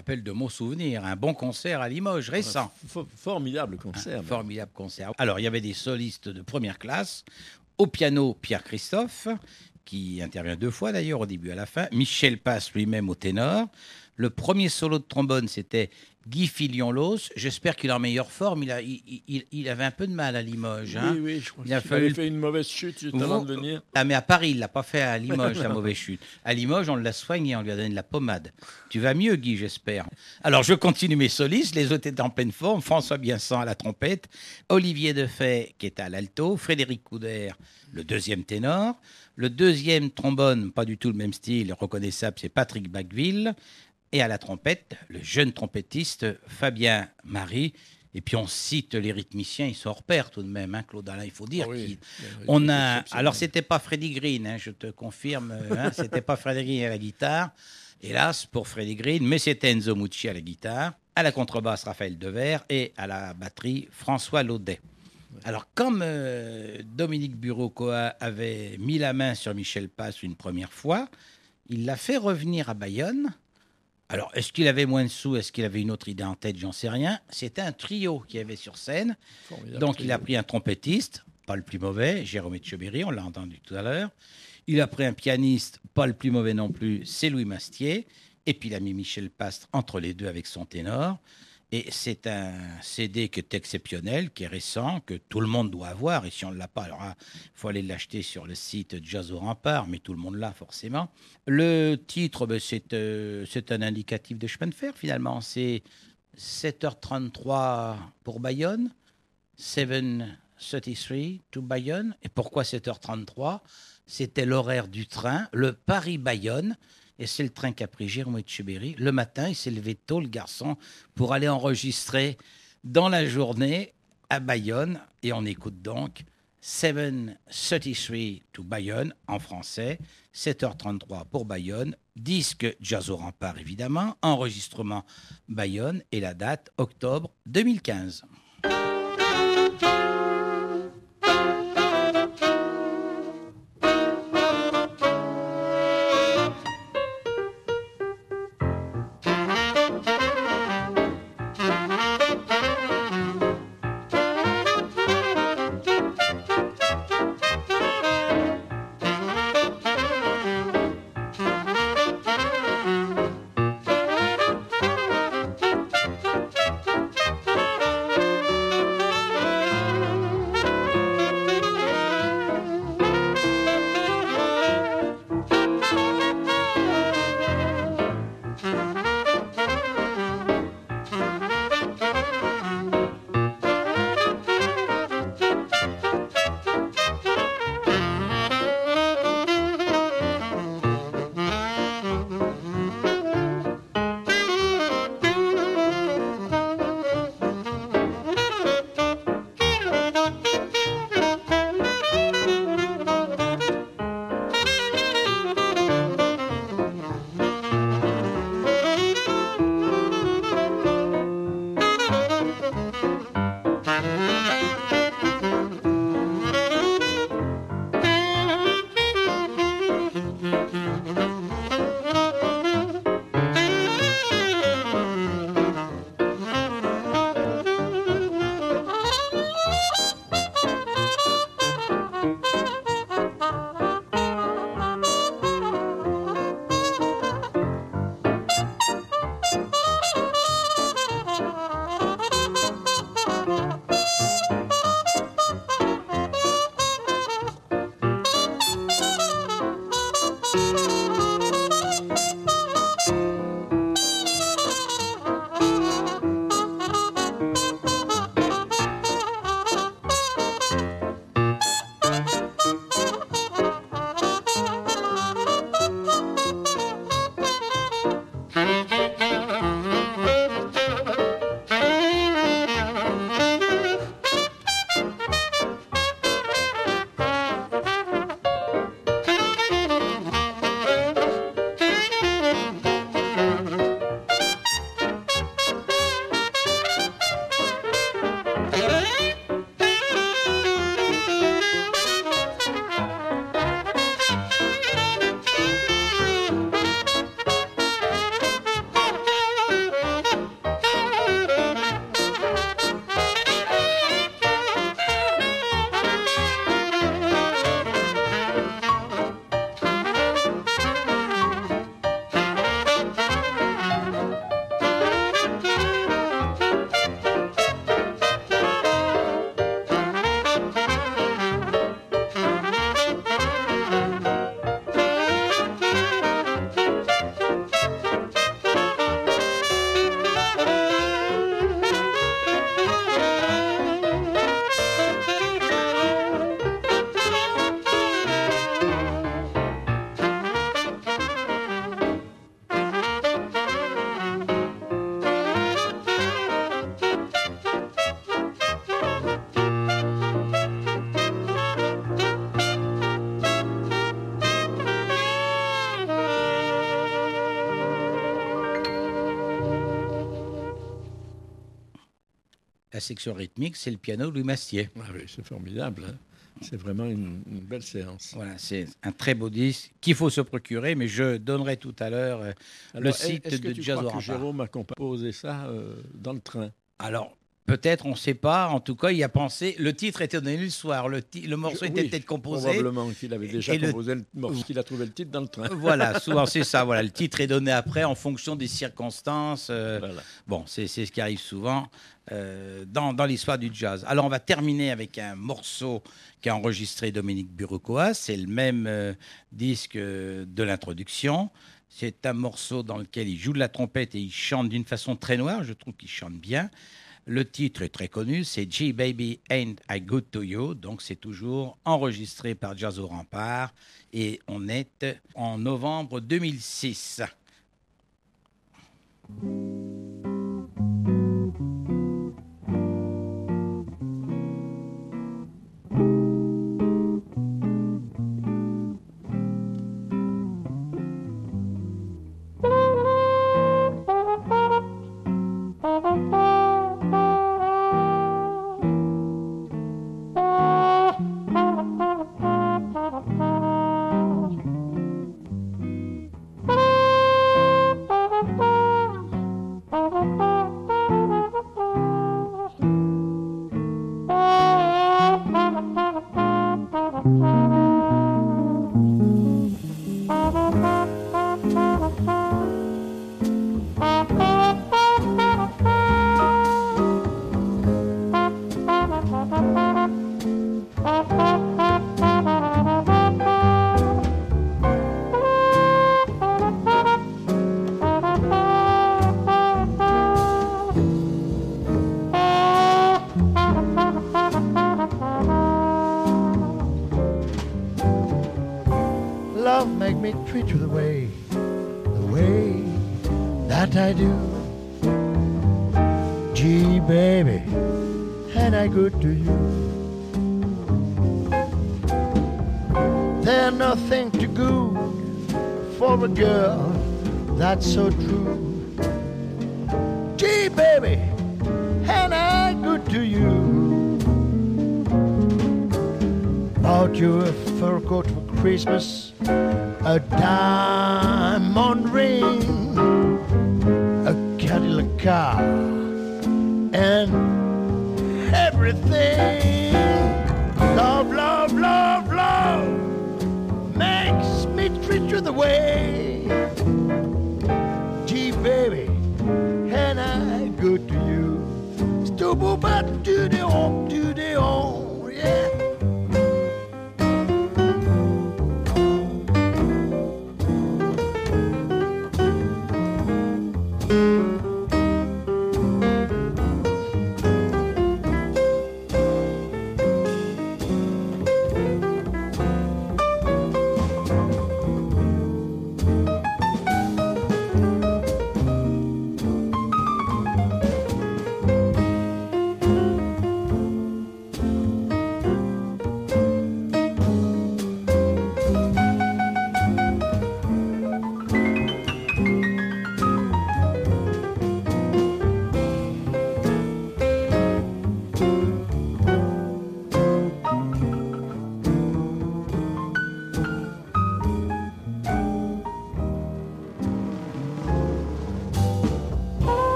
rappelle de mots souvenirs. Un bon concert à Limoges, récent. Formidable concert. Un formidable concert. Alors, il y avait des solistes de première classe. Au piano, Pierre Christophe, qui intervient 2 fois d'ailleurs, au début et à la fin. Michel Passe lui-même au ténor. Le premier solo de trombone, c'était Guy Filion-Los. J'espère qu'il est en meilleure forme. Il avait un peu de mal à Limoges. Hein. Oui, je crois Il a qu'il fallu avait fait une mauvaise chute juste avant de venir. Ah, mais à Paris, il ne l'a pas fait à Limoges, la mauvaise chute. À Limoges, on l'a soigné, on lui a donné de la pommade. Tu vas mieux, Guy, j'espère. Alors, je continue mes solistes. Les autres étaient en pleine forme. François Biensan à la trompette, Olivier Defay, qui était à l'alto, Frédéric Couder, le deuxième ténor. Le deuxième trombone, pas du tout le même style, reconnaissable, c'est Patrick Bacqueville. Et à la trompette, le jeune trompettiste Fabien Marie. Et puis on cite les rythmiciens, ils sont hors pair tout de même, hein, Claude Alain, il faut dire. On a, alors c'était pas Freddie Green, hein, je te confirme, hein, c'était pas Freddie Green à la guitare, hélas pour Freddie Green, mais c'était Enzo Mucci à la guitare, à la contrebasse Raphaël Devers et à la batterie François Laudet. Alors comme Dominique Bureau-Coa avait mis la main sur Michel Passe une première fois, il l'a fait revenir à Bayonne. Alors, est-ce qu'il avait moins de sous? Est-ce qu'il avait une autre idée en tête? J'en sais rien. C'était un trio qu'il y avait sur scène. Donc, il a pris un trompettiste, pas le plus mauvais, Jérôme Etcheberry, on l'a entendu tout à l'heure. Il a pris un pianiste, pas le plus mauvais non plus, c'est Louis Mastier. Et puis, il a mis Michel Pastre entre les deux avec son ténor. Et c'est un CD qui est exceptionnel, qui est récent, que tout le monde doit avoir. Et si on ne l'a pas, alors il faut aller l'acheter sur le site Jazz au Rempart, mais tout le monde l'a forcément. Le titre, c'est un indicatif de chemin de fer finalement. C'est 7h33 pour Bayonne, 7:33 to Bayonne. Et pourquoi 7h33 ? C'était l'horaire du train, le Paris-Bayonne. Et c'est le train qu'a pris Jérôme Etcheberry. Le matin, il s'est levé tôt, le garçon, pour aller enregistrer dans la journée à Bayonne. Et on écoute donc 7:33 to Bayonne en français, 7h33 pour Bayonne, disque Jazz au Rempart évidemment, enregistrement Bayonne et la date octobre 2015. section rythmique, c'est le piano de Louis Mastier. Ah oui, c'est formidable. Hein. C'est vraiment une belle séance. Voilà, c'est un très beau disque qu'il faut se procurer, mais je donnerai tout à l'heure le site est-ce que de tu Jazz au crois que Rempart. Jérôme a composé ça dans le train? Alors, peut-être, on ne sait pas. En tout cas, il a pensé. Le titre était donné le soir. Le morceau était Oui, peut-être composé. Probablement qu'il avait déjà Et composé le morceau, qu'il a trouvé le titre dans le train. Voilà, souvent c'est ça. Voilà, le titre est donné après en fonction des circonstances. Voilà. Bon, c'est ce qui arrive souvent dans l'histoire du jazz. Alors, on va terminer avec un morceau qu'a enregistré Dominique Burucoa. C'est le même disque de l'introduction. C'est un morceau dans lequel il joue de la trompette et il chante d'une façon très noire. Je trouve qu'il chante bien. Le titre est très connu, c'est Gee Baby Ain't I Good to You. Donc c'est toujours enregistré par Jazz au Rempart et on est en novembre 2006. Love make me treat you the way that I do. Gee, baby, ain't I good to you? There's nothing too good for a girl that's so true. Gee, baby, ain't I good to you? Bought you a fur coat for Christmas, a diamond ring, a Cadillac car, and everything. Love, love, love, love makes me treat you the way. Gee, baby, and I good to you. Stubble, but do the on, yeah.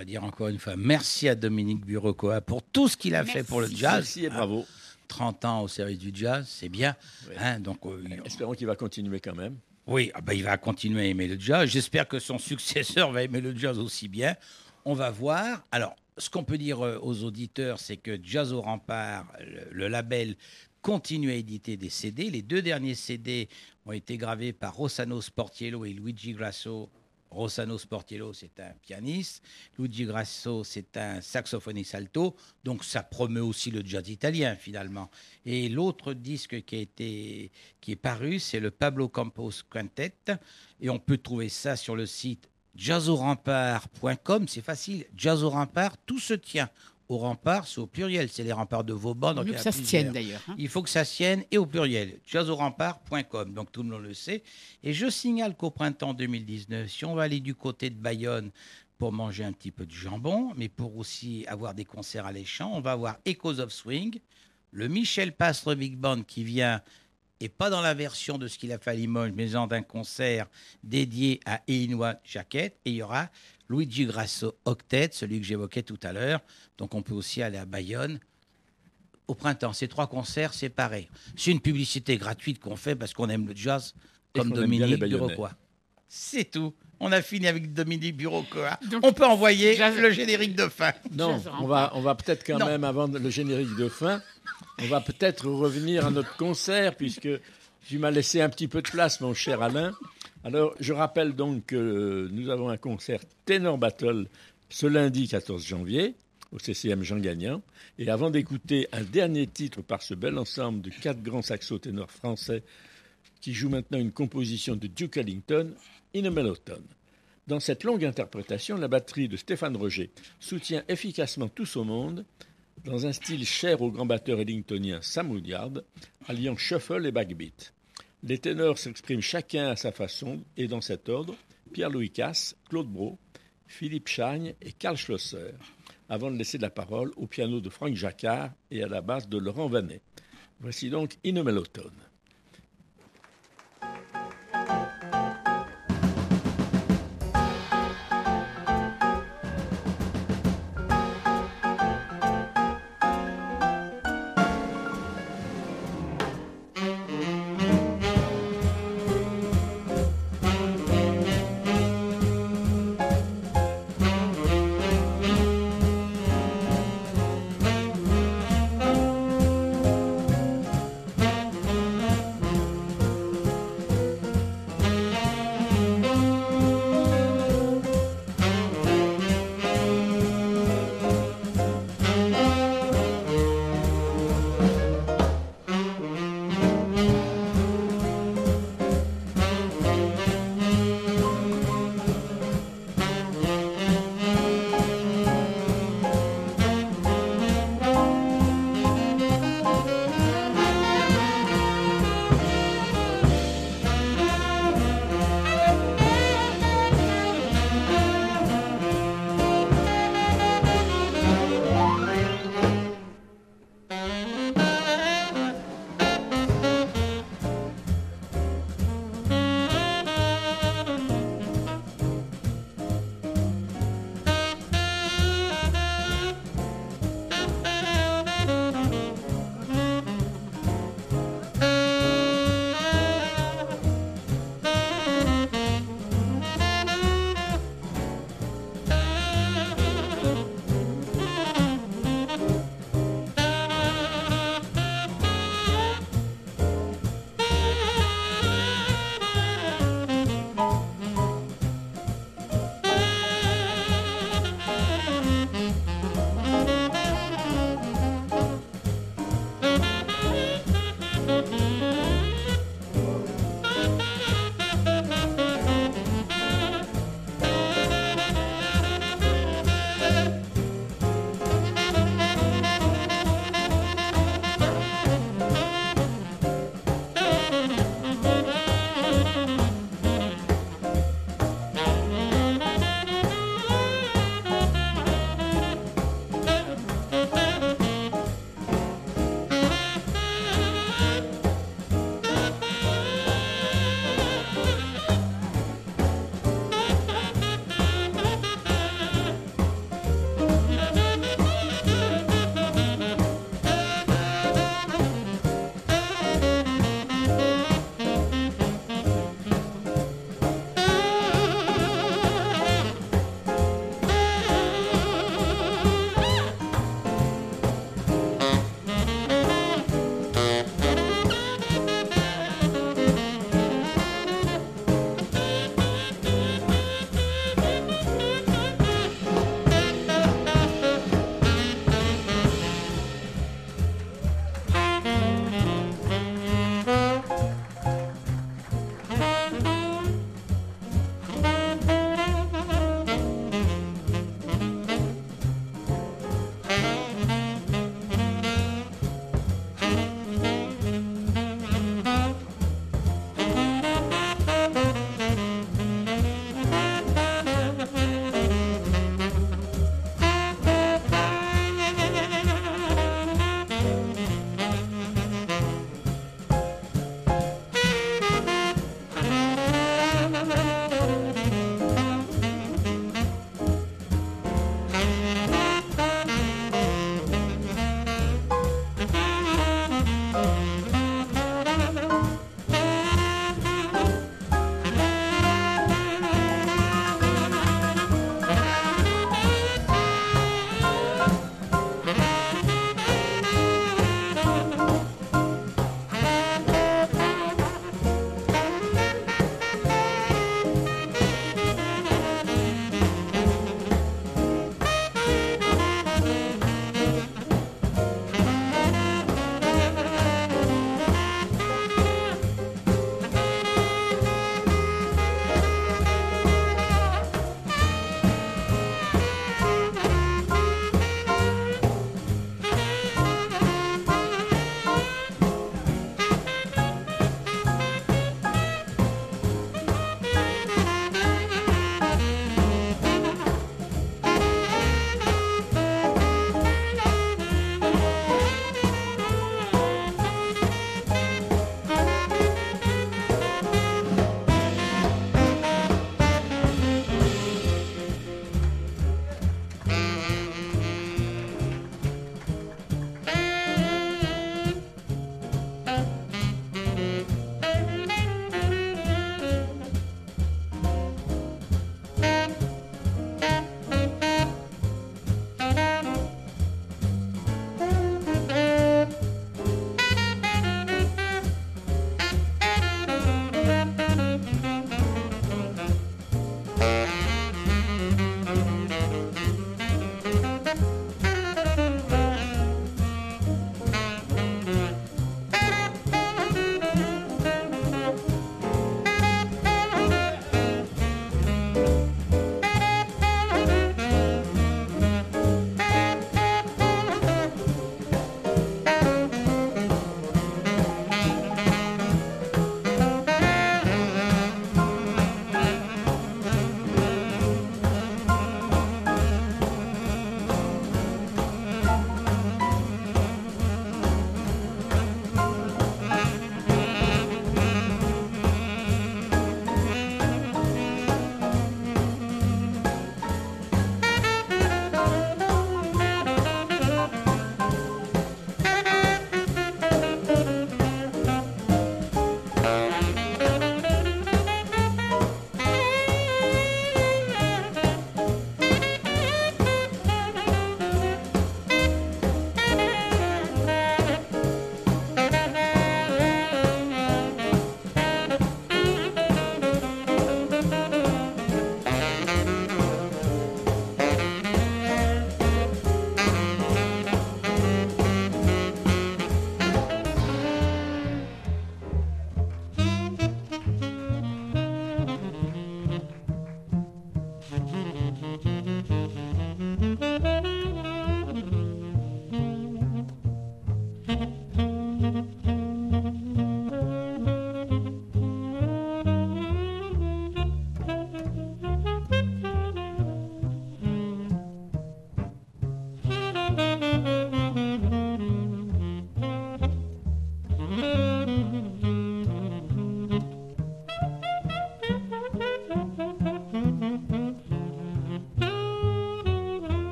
va dire encore une fois merci à Dominique Bureaucoa pour tout ce qu'il a fait pour le jazz. Merci et bravo. 30 ans au service du jazz, c'est bien. Oui. Donc, Espérons qu'il va continuer quand même. oui, il va continuer à aimer le jazz. J'espère que son successeur va aimer le jazz aussi bien. On va voir. Alors, ce qu'on peut dire aux auditeurs, c'est que Jazz au Rempart, le label, continue à éditer des CD. Les 2 derniers CD ont été gravés par Rossano Sportiello et Luigi Grasso. Rossano Sportiello, c'est un pianiste. Luigi Grasso, c'est un saxophoniste alto. Donc, ça promeut aussi le jazz italien, finalement. Et l'autre disque qui est paru, c'est le Pablo Campos Quintet. Et on peut trouver ça sur le site jazzorempart.com. C'est facile. Jazz au Rempart, tout se tient. Au rempart, c'est au pluriel. C'est les remparts de Vauban. Donc Il faut que ça se tienne d'ailleurs. Hein. Il faut que ça se tienne et au pluriel. jazzorempart.com. Donc tout le monde le sait. Et je signale qu'au printemps 2019, si on va aller du côté de Bayonne pour manger un petit peu de jambon, mais pour aussi avoir des concerts alléchants, on va avoir Echoes of Swing, le Michel Pastre Big Band qui vient, et pas dans la version de ce qu'il a fait à Limoges, mais dans un concert dédié à Illinois Jacket. Et il y aura Luigi Grasso Octet, celui que j'évoquais tout à l'heure. Donc on peut aussi aller à Bayonne au printemps. Ces 3 concerts séparés. C'est une publicité gratuite qu'on fait parce qu'on aime le jazz, comme Dominique Bureaucoa. C'est tout. On a fini avec Dominique Bureaucoa. On peut envoyer le générique de fin. Non, on va peut-être quand même, avant le générique de fin, on va peut-être revenir à notre concert, puisque tu m'as laissé un petit peu de place, mon cher Alain. Alors, je rappelle donc que nous avons un concert Ténor Battle ce lundi 14 janvier au CCM Jean Gagnan. Et avant d'écouter un dernier titre par ce bel ensemble de 4 grands saxo-ténors français qui jouent maintenant une composition de Duke Ellington, In a Mellow-Tone. Dans cette longue interprétation, la batterie de Stéphane Roger soutient efficacement Tous au monde dans un style cher au grand batteur ellingtonien Sam Woodyard, alliant shuffle et backbeat. Les ténors s'expriment chacun à sa façon et dans cet ordre, Pierre-Louis Casse, Claude Brault, Philippe Chagne et Karl Schlosser, avant de laisser la parole au piano de Franck Jacquard et à la basse de Laurent Vanet. Voici donc In a Mellow-Tone.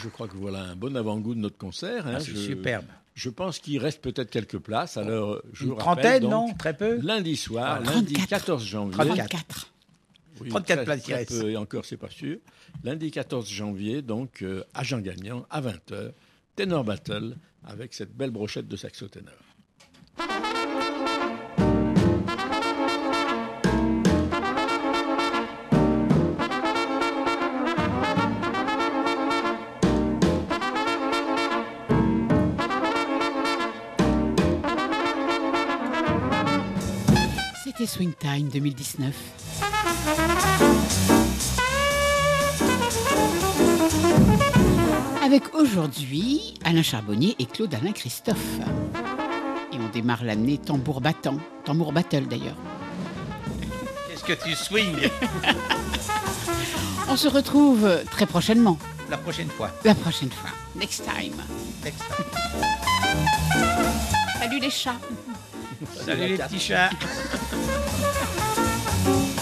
je crois que voilà un bon avant-goût de notre concert. Ah, c'est superbe. Je pense qu'il reste peut-être quelques places. Alors, je Une vous rappelle, trentaine, donc, non? Très peu? lundi soir, Ah, lundi 34. 14 janvier. 34. Oui, 34 très- places, il très reste. peu, et encore, c'est pas sûr. Lundi 14 janvier, donc, à Jean-Gagnan, à 20h, Ténor Battle, avec cette belle brochette de saxo-ténor. C'était Swing Time 2019. Avec aujourd'hui Alain Charbonnier et Claude-Alain Christophe. Et on démarre l'année tambour battant, tambour battle d'ailleurs. Qu'est-ce que tu swings On se retrouve très prochainement, la prochaine fois? la prochaine fois. Next time. Next time. Salut les chats. Salut les petits chats.